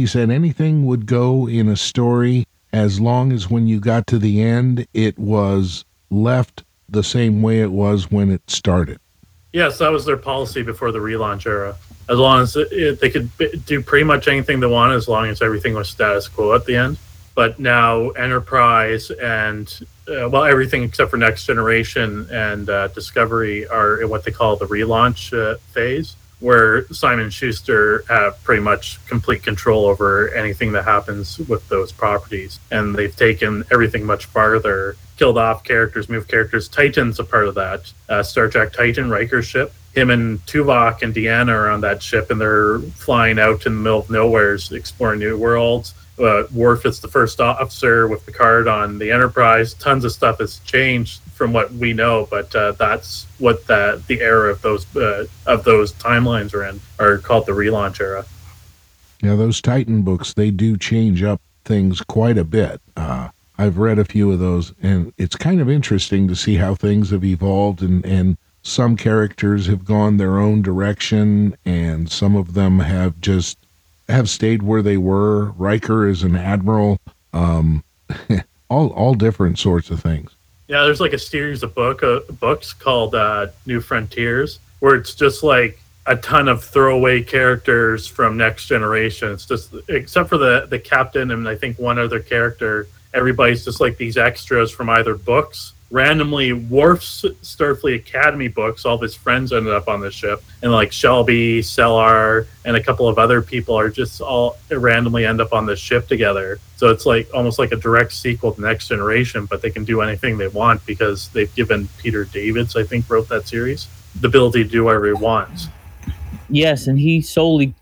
would go in a story as long as when you got to the end, it was left the same way it was when it started. Yes, that was their policy before the relaunch era. As long as they could do pretty much anything they wanted, as long as everything was status quo at the end. But now Enterprise and, everything except for Next Generation and Discovery are in what they call the relaunch phase, where Simon and Schuster have pretty much complete control over anything that happens with those properties. And they've taken everything much farther, killed off characters, moved characters. Titan's a part of that. Star Trek Titan, Riker's ship. Him and Tuvok and Deanna are on that ship, and they're flying out in the middle of nowhere, exploring new worlds. Worf is the first officer with Picard on the Enterprise. Tons of stuff has changed from what we know, but that's what the era of those timelines are called the relaunch era. Yeah, those Titan books, they do change up things quite a bit. I've read a few of those, and it's kind of interesting to see how things have evolved, and some characters have gone their own direction, and some of them have stayed where they were. Riker is an admiral all different sorts of things. Yeah, there's like a series of books called New Frontiers, where it's just like a ton of throwaway characters from Next Generation. It's just, except for the captain and I think one other character, everybody's just like these extras from either books. Randomly, Worf's Starfleet Academy books, all of his friends ended up on the ship. And like Shelby, Sellar, and a couple of other people are just all randomly end up on the ship together. So it's like almost like a direct sequel to Next Generation, but they can do anything they want because they've given Peter Davids, I think, wrote that series, the ability to do whatever he wants. Yes, and he solely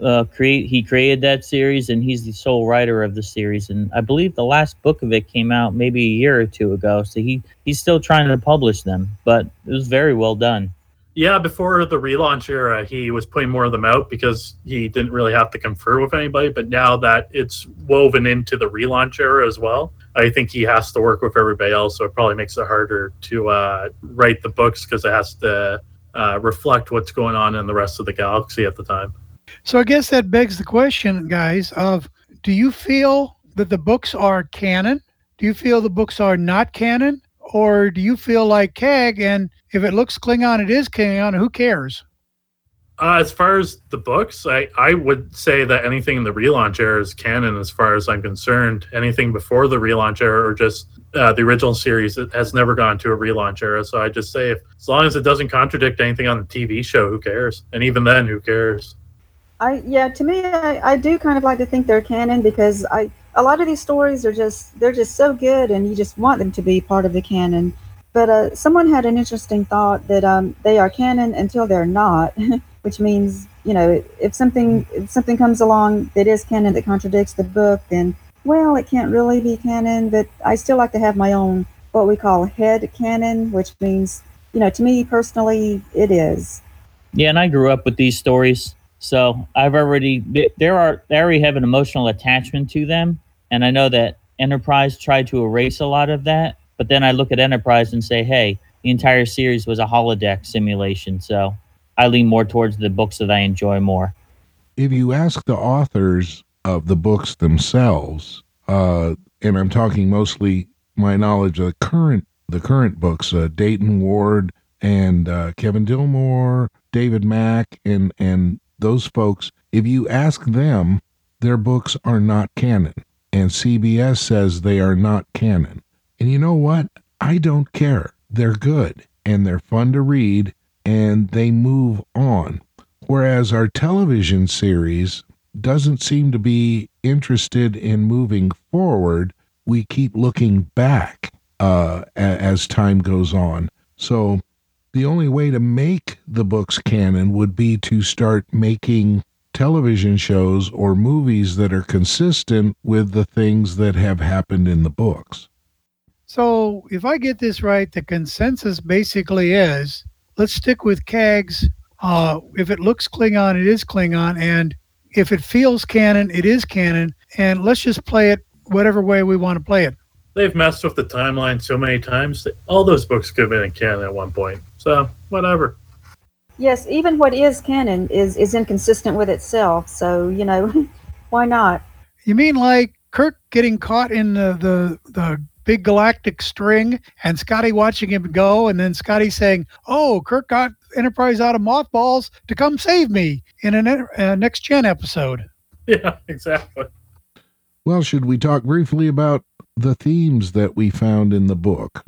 created that series, and he's the sole writer of the series. And I believe the last book of it came out maybe a year or two ago. So he's still trying to publish them, but it was very well done. Yeah, before the relaunch era, he was putting more of them out because he didn't really have to confer with anybody. But now that it's woven into the relaunch era as well, I think he has to work with everybody else. So it probably makes it harder to write the books because it has to reflect what's going on in the rest of the galaxy at the time. So I guess that begs the question, guys, of do you feel that the books are canon? Do you feel the books are not canon? Or do you feel like CAG, and if it looks Klingon, it is Klingon, who cares? As far as the books, I would say that anything in the relaunch era is canon as far as I'm concerned. Anything before the relaunch era or just the original series, it has never gone to a relaunch era. So I just say, as long as it doesn't contradict anything on the TV show, who cares? And even then, who cares? To me, I do kind of like to think they're canon because a lot of these stories they're just so good and you just want them to be part of the canon. But someone had an interesting thought that they are canon until they're not, which means, if something comes along that is canon that contradicts the book, then, well, it can't really be canon. But I still like to have my own, what we call head canon, which means, to me personally, it is. Yeah, and I grew up with these stories. So I already have an emotional attachment to them. And I know that Enterprise tried to erase a lot of that. But then I look at Enterprise and say, hey, the entire series was a holodeck simulation. So I lean more towards the books that I enjoy more. If you ask the authors of the books themselves, and I'm talking mostly my knowledge of the current books, Dayton Ward and Kevin Dillmore, David Mack, and those folks, if you ask them, their books are not canon. And CBS says they are not canon. And you know what? I don't care. They're good, and they're fun to read, and they move on. Whereas our television series doesn't seem to be interested in moving forward. We keep looking back as time goes on. So the only way to make the books canon would be to start making television shows or movies that are consistent with the things that have happened in the books. So if I get this right, the consensus basically is, let's stick with CAG's, if it looks Klingon, it is Klingon, and if it feels canon, it is canon, and let's just play it whatever way we want to play it. They've messed with the timeline so many times that all those books could have been in canon at one point. So, whatever. Yes, even what is canon is inconsistent with itself. So, why not? You mean like Kirk getting caught in the big galactic string and Scotty watching him go, and then Scotty saying, oh, Kirk got Enterprise out of mothballs to come save me in a Next Gen episode. Yeah, exactly. Well, should we talk briefly about the themes that we found in the book?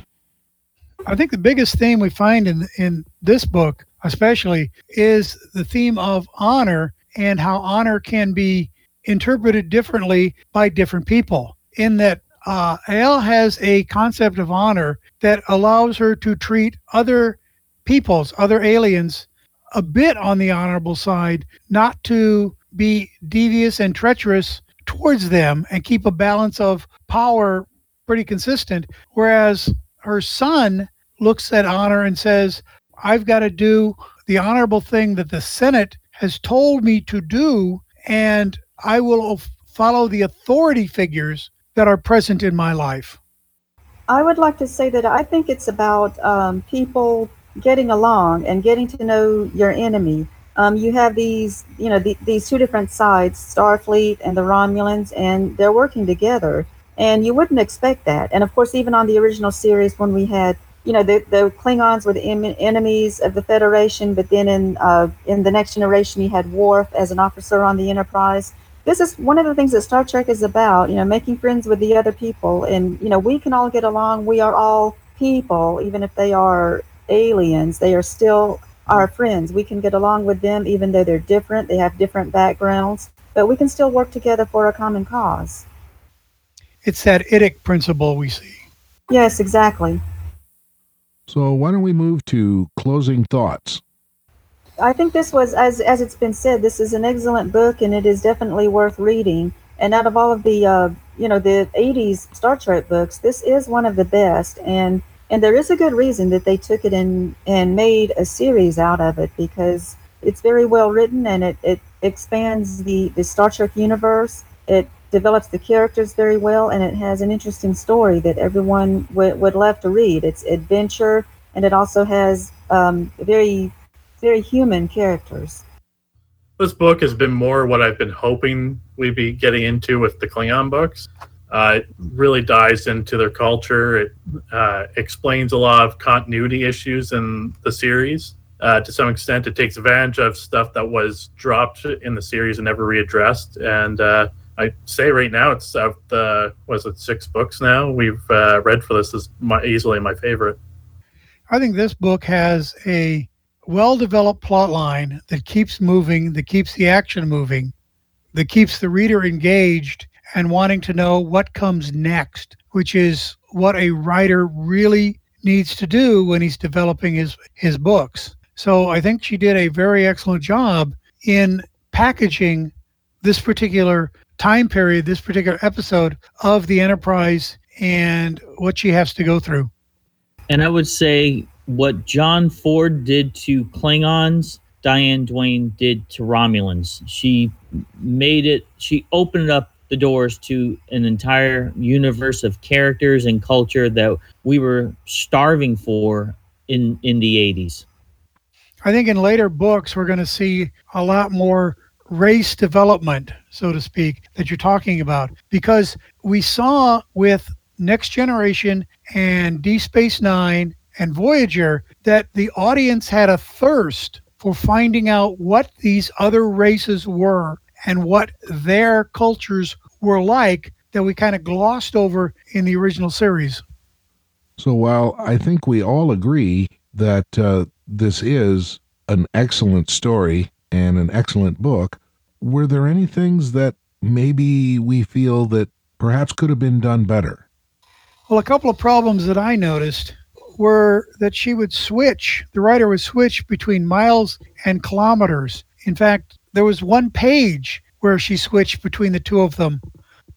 I think the biggest theme we find in this book, especially, is the theme of honor and how honor can be interpreted differently by different people. In that Al has a concept of honor that allows her to treat other peoples, other aliens, a bit on the honorable side, not to be devious and treacherous towards them and keep a balance of power pretty consistent. Whereas her son looks at honor and says, I've got to do the honorable thing that the Senate has told me to do, and I will follow the authority figures that are present in my life. I would like to say that I think it's about people getting along and getting to know your enemy. You have these two different sides, Starfleet and the Romulans, and they're working together. And you wouldn't expect that. And of course, even on the original series, when we had, the Klingons were the enemies of the Federation, but then in the Next Generation, you had Worf as an officer on the Enterprise. This is one of the things that Star Trek is about, making friends with the other people. And, we can all get along. We are all people, even if they are aliens, they are still our friends. We can get along with them, even though they're different, they have different backgrounds, but we can still work together for a common cause. It's that IDIC principle we see. Yes, exactly. So why don't we move to closing thoughts? I think this was, as it's been said, this is an excellent book, and it is definitely worth reading. And out of all of the, the 80s Star Trek books, this is one of the best. And there is a good reason that they took it and made a series out of it, because it's very well written, and it expands the Star Trek universe. It develops the characters very well, and it has an interesting story that everyone would love to read. It's adventure, and it also has very, very human characters. This book has been more what I've been hoping we'd be getting into with the Klingon books. It really dives into their culture. It explains a lot of continuity issues in the series. To some extent, it takes advantage of stuff that was dropped in the series and never readdressed. And I say right now, it's of the, 6 books now we've read for this, is easily my favorite. I think this book has a well-developed plot line that keeps moving, that keeps the action moving, that keeps the reader engaged and wanting to know what comes next, which is what a writer really needs to do when he's developing his books. So I think she did a very excellent job in packaging this particular time period, this particular episode of the Enterprise and what she has to go through. And I would say what John Ford did to Klingons, Diane Duane did to Romulans. She opened up the doors to an entire universe of characters and culture that we were starving for in the 80s. I think in later books, we're going to see a lot more race development, so to speak, that you're talking about, because we saw with Next Generation and Deep Space Nine and Voyager that the audience had a thirst for finding out what these other races were and what their cultures were like, that we kind of glossed over in the original series. So while I think we all agree that this is an excellent story and an excellent book, were there any things that maybe we feel that perhaps could have been done better? Well, a couple of problems that I noticed were that the writer would switch between miles and kilometers. In fact, there was one page where she switched between the two of them.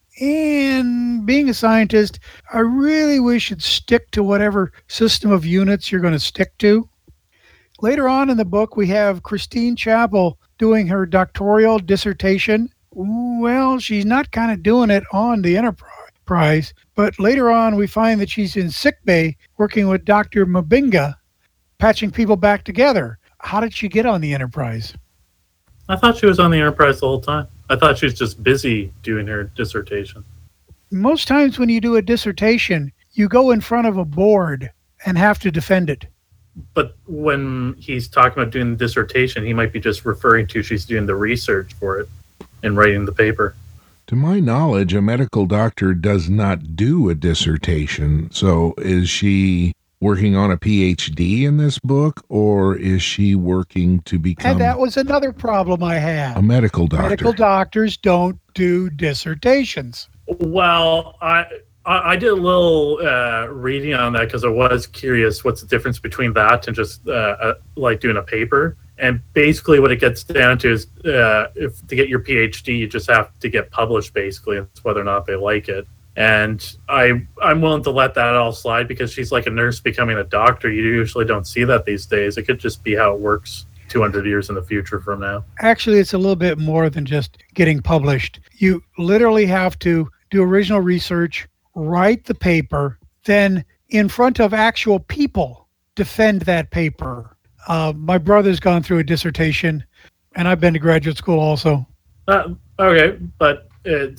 And being a scientist, I really wish you'd stick to whatever system of units you're going to stick to. Later on in the book, we have Christine Chapel doing her doctoral dissertation. Well, she's not kind of doing it on the Enterprise, but later on we find that she's in sickbay working with Dr. Mabinga, patching people back together. How did she get on the Enterprise? I thought she was on the Enterprise the whole time. I thought she was just busy doing her dissertation. Most times when you do a dissertation, you go in front of a board and have to defend it. But when he's talking about doing the dissertation, he might be just referring to she's doing the research for it and writing the paper. To my knowledge, a medical doctor does not do a dissertation. So is she working on a PhD in this book, or is she working to become... And that was another problem I had. A medical doctor. Medical doctors don't do dissertations. Well, I did a little reading on that because I was curious what's the difference between that and just like doing a paper. And basically what it gets down to is if to get your PhD, you just have to get published, basically. It's whether or not they like it. And I'm willing to let that all slide because she's like a nurse becoming a doctor. You usually don't see that these days. It could just be how it works 200 years in the future from now. Actually, it's a little bit more than just getting published. You literally have to do original research, write the paper, then in front of actual people, defend that paper. My brother's gone through a dissertation, and I've been to graduate school also. Okay, but it's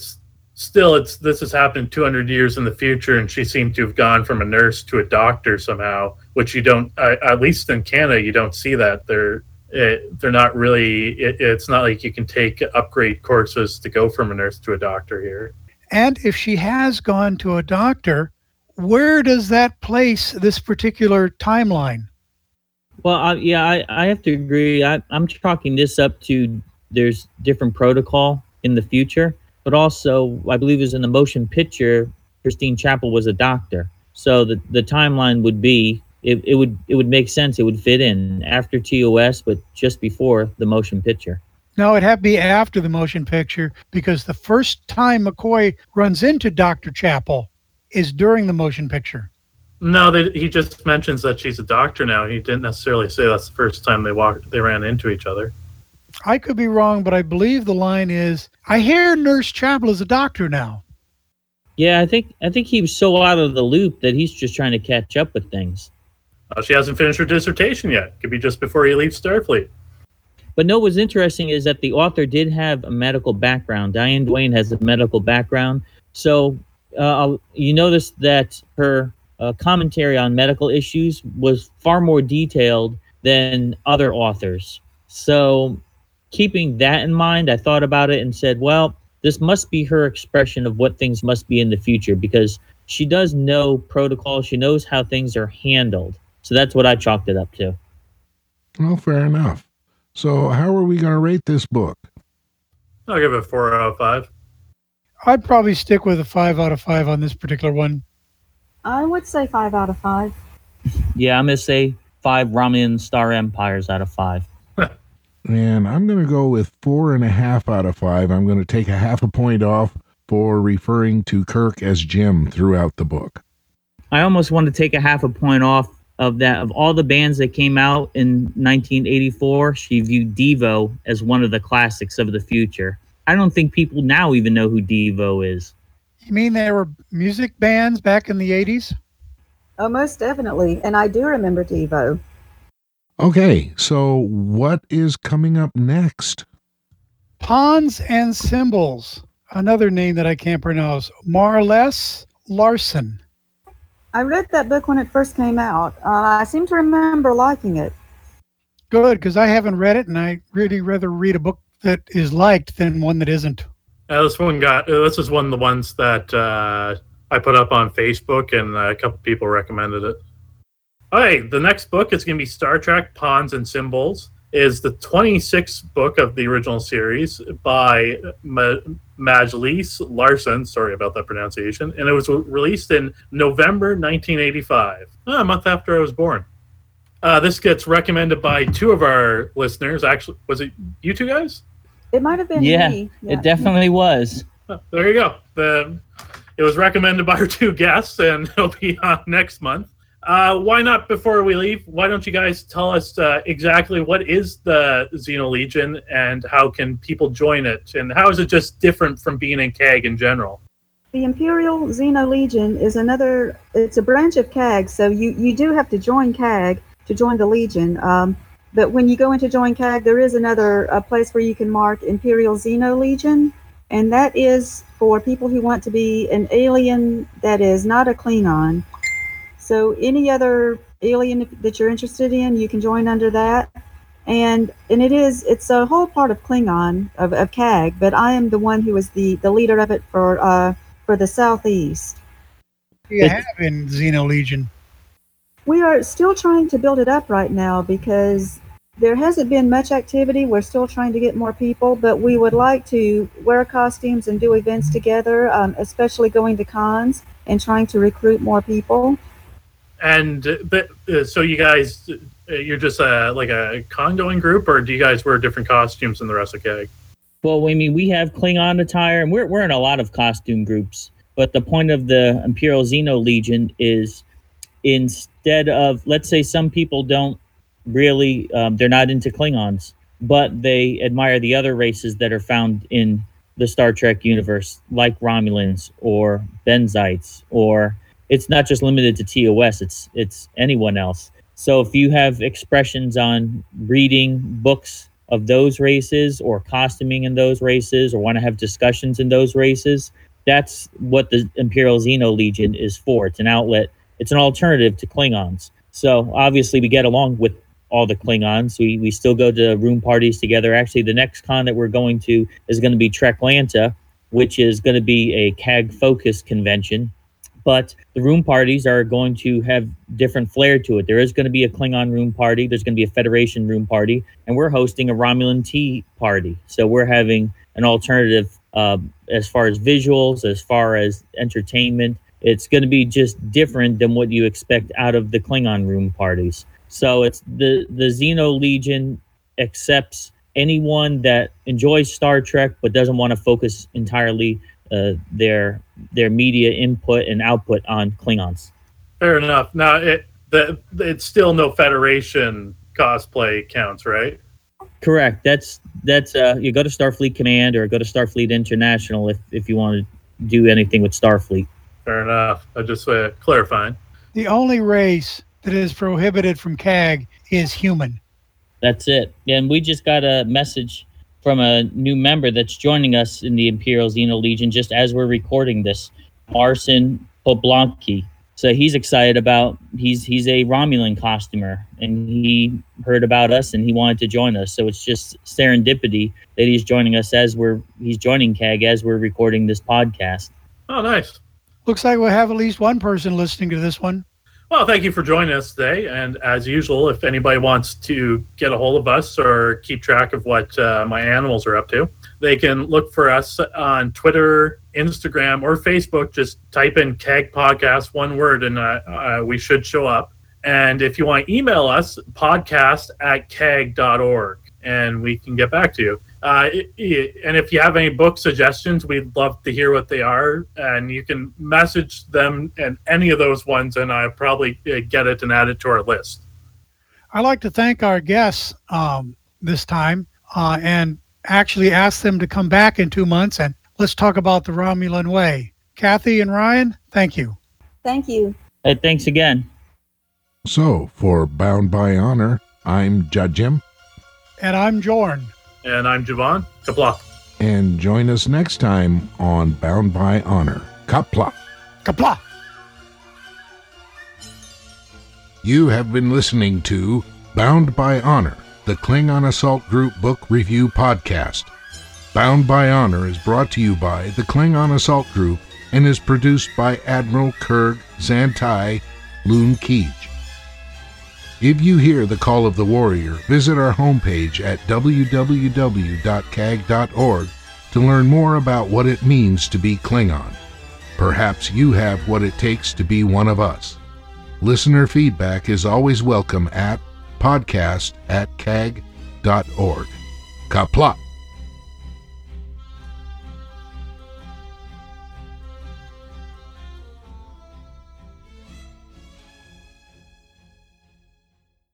still, this has happened 200 years in the future, and she seemed to have gone from a nurse to a doctor somehow, which you don't, at least in Canada, you don't see that. They're not really, it's not like you can take upgrade courses to go from a nurse to a doctor here. And if she has gone to a doctor, where does that place this particular timeline? Well, I have to agree. I'm chalking this up to there's different protocol in the future, but also I believe it was in the motion picture, Christine Chapel was a doctor. So the timeline would be, it would make sense. It would fit in after TOS, but just before the motion picture. No, it'd have to be after the motion picture, because the first time McCoy runs into Dr. Chapel is during the motion picture. No, he just mentions that she's a doctor now. He didn't necessarily say that's the first time they ran into each other. I could be wrong, but I believe the line is, I hear Nurse Chapel is a doctor now. Yeah, I think he was so out of the loop that he's just trying to catch up with things. She hasn't finished her dissertation yet. Could be just before he leaves Starfleet. But no, what's interesting is that the author did have a medical background. Diane Duane has a medical background. So you notice that her commentary on medical issues was far more detailed than other authors. So keeping that in mind, I thought about it and said, well, this must be her expression of what things must be in the future, because she does know protocol. She knows how things are handled. So that's what I chalked it up to. Well, fair enough. So how are we going to rate this book? I'll give it a 4 out of 5. I'd probably stick with a 5 out of 5 on this particular one. I would say 5 out of 5. Yeah, I'm going to say 5 Romulan Star Empires out of 5. And I'm going to go with 4.5 out of 5. I'm going to take a half a point off for referring to Kirk as Jim throughout the book. I almost want to take a half a point off of that. Of all the bands that came out in 1984, she viewed Devo as one of the classics of the future. I don't think people now even know who Devo is. You mean there were music bands back in the 80s? Oh, most definitely. And I do remember Devo. Okay, so what is coming up next? Pawns and Symbols. Another name that I can't pronounce. Marless Larsen. I read that book when it first came out. I seem to remember liking it. Good, because I haven't read it, and I really rather read a book that is liked than one that isn't. This is one of the ones that I put up on Facebook, and a couple people recommended it. Okay, the next book is going to be Star Trek Pawns and Symbols. Is the 26th book of the original series by Majlis Larsen. Sorry about that pronunciation. And it was released in November 1985, a month after I was born. This gets recommended by 2 of our listeners. Actually, was it you 2 guys? It might have been me. Yeah, it definitely was. There you go. It was recommended by our 2 guests, and it'll be on next month. Why not, before we leave, why don't you guys tell us exactly what is the Xeno Legion and how can people join it? And how is it just different from being in CAG in general? The Imperial Xeno Legion is it's a branch of CAG, so you do have to join CAG to join the Legion. But when you go into join CAG, there is another place where you can mark Imperial Xeno Legion, and that is for people who want to be an alien that is not a Klingon. So any other alien that you're interested in, you can join under that. And it's a whole part of Klingon, of CAG, but I am the one who is the leader of it for the Southeast. What do you have in Xeno Legion? We are still trying to build it up right now because there hasn't been much activity. We're still trying to get more people, but we would like to wear costumes and do events together, especially going to cons and trying to recruit more people. And so you guys, you're just like a con-going group, or do you guys wear different costumes than the rest of CAG? Well, I mean, we have Klingon attire, and we're in a lot of costume groups. But the point of the Imperial Xeno Legion is, instead of, let's say some people don't really, they're not into Klingons, but they admire the other races that are found in the Star Trek universe, like Romulans or Benzites, or it's not just limited to TOS, it's anyone else. So if you have expressions on reading books of those races or costuming in those races or want to have discussions in those races, that's what the Imperial Xeno Legion is for. It's an outlet. It's an alternative to Klingons. So obviously we get along with all the Klingons. We still go to room parties together. Actually, the next con that we're going to is going to be Treklanta, which is going to be a CAG-focused convention. But the room parties are going to have different flair to it. There is going to be a Klingon room party. There's going to be a Federation room party. And we're hosting a Romulan tea party. So we're having an alternative as far as visuals, as far as entertainment. It's going to be just different than what you expect out of the Klingon room parties. So it's the Xeno Legion accepts anyone that enjoys Star Trek but doesn't want to focus entirely their media input and output on Klingons. Fair enough. Now, it's still no Federation cosplay counts, right? Correct. That's you go to Starfleet Command or go to Starfleet International if you want to do anything with Starfleet. Fair enough. I just clarifying. The only race that is prohibited from CAG is human. That's it. And we just got a message from a new member that's joining us in the Imperial Xeno Legion just as we're recording this, Marcin Poblanki. So he's excited about, he's a Romulan costumer, and he heard about us and he wanted to join us. So it's just serendipity that he's joining us he's joining CAG as we're recording this podcast. Oh, nice. Looks like we'll have at least one person listening to this one. Well, thank you for joining us today. And as usual, if anybody wants to get a hold of us or keep track of what my animals are up to, they can look for us on Twitter, Instagram, or Facebook. Just type in CAG Podcast, one word, and we should show up. And if you want to email us, podcast@cag.org, and we can get back to you. And if you have any book suggestions, we'd love to hear what they are. And you can message them and any of those ones, and I'll probably get it and add it to our list. I'd like to thank our guests this time and actually ask them to come back in 2 months and let's talk about the Romulan way. Kathy and Ryan, thank you. Thank you. Hey, thanks again. So, for Bound by Honor, I'm Judgem. And I'm Jorn. And I'm Javon. Kapla. And join us next time on Bound by Honor. Kapla. Kapla. You have been listening to Bound by Honor, the Klingon Assault Group Book Review Podcast. Bound by Honor is brought to you by the Klingon Assault Group and is produced by Admiral Kurg Zantai Loon Keej. If you hear the call of the warrior, visit our homepage at www.cag.org to learn more about what it means to be Klingon. Perhaps you have what it takes to be one of us. Listener feedback is always welcome at podcast@cag.org. Kapla!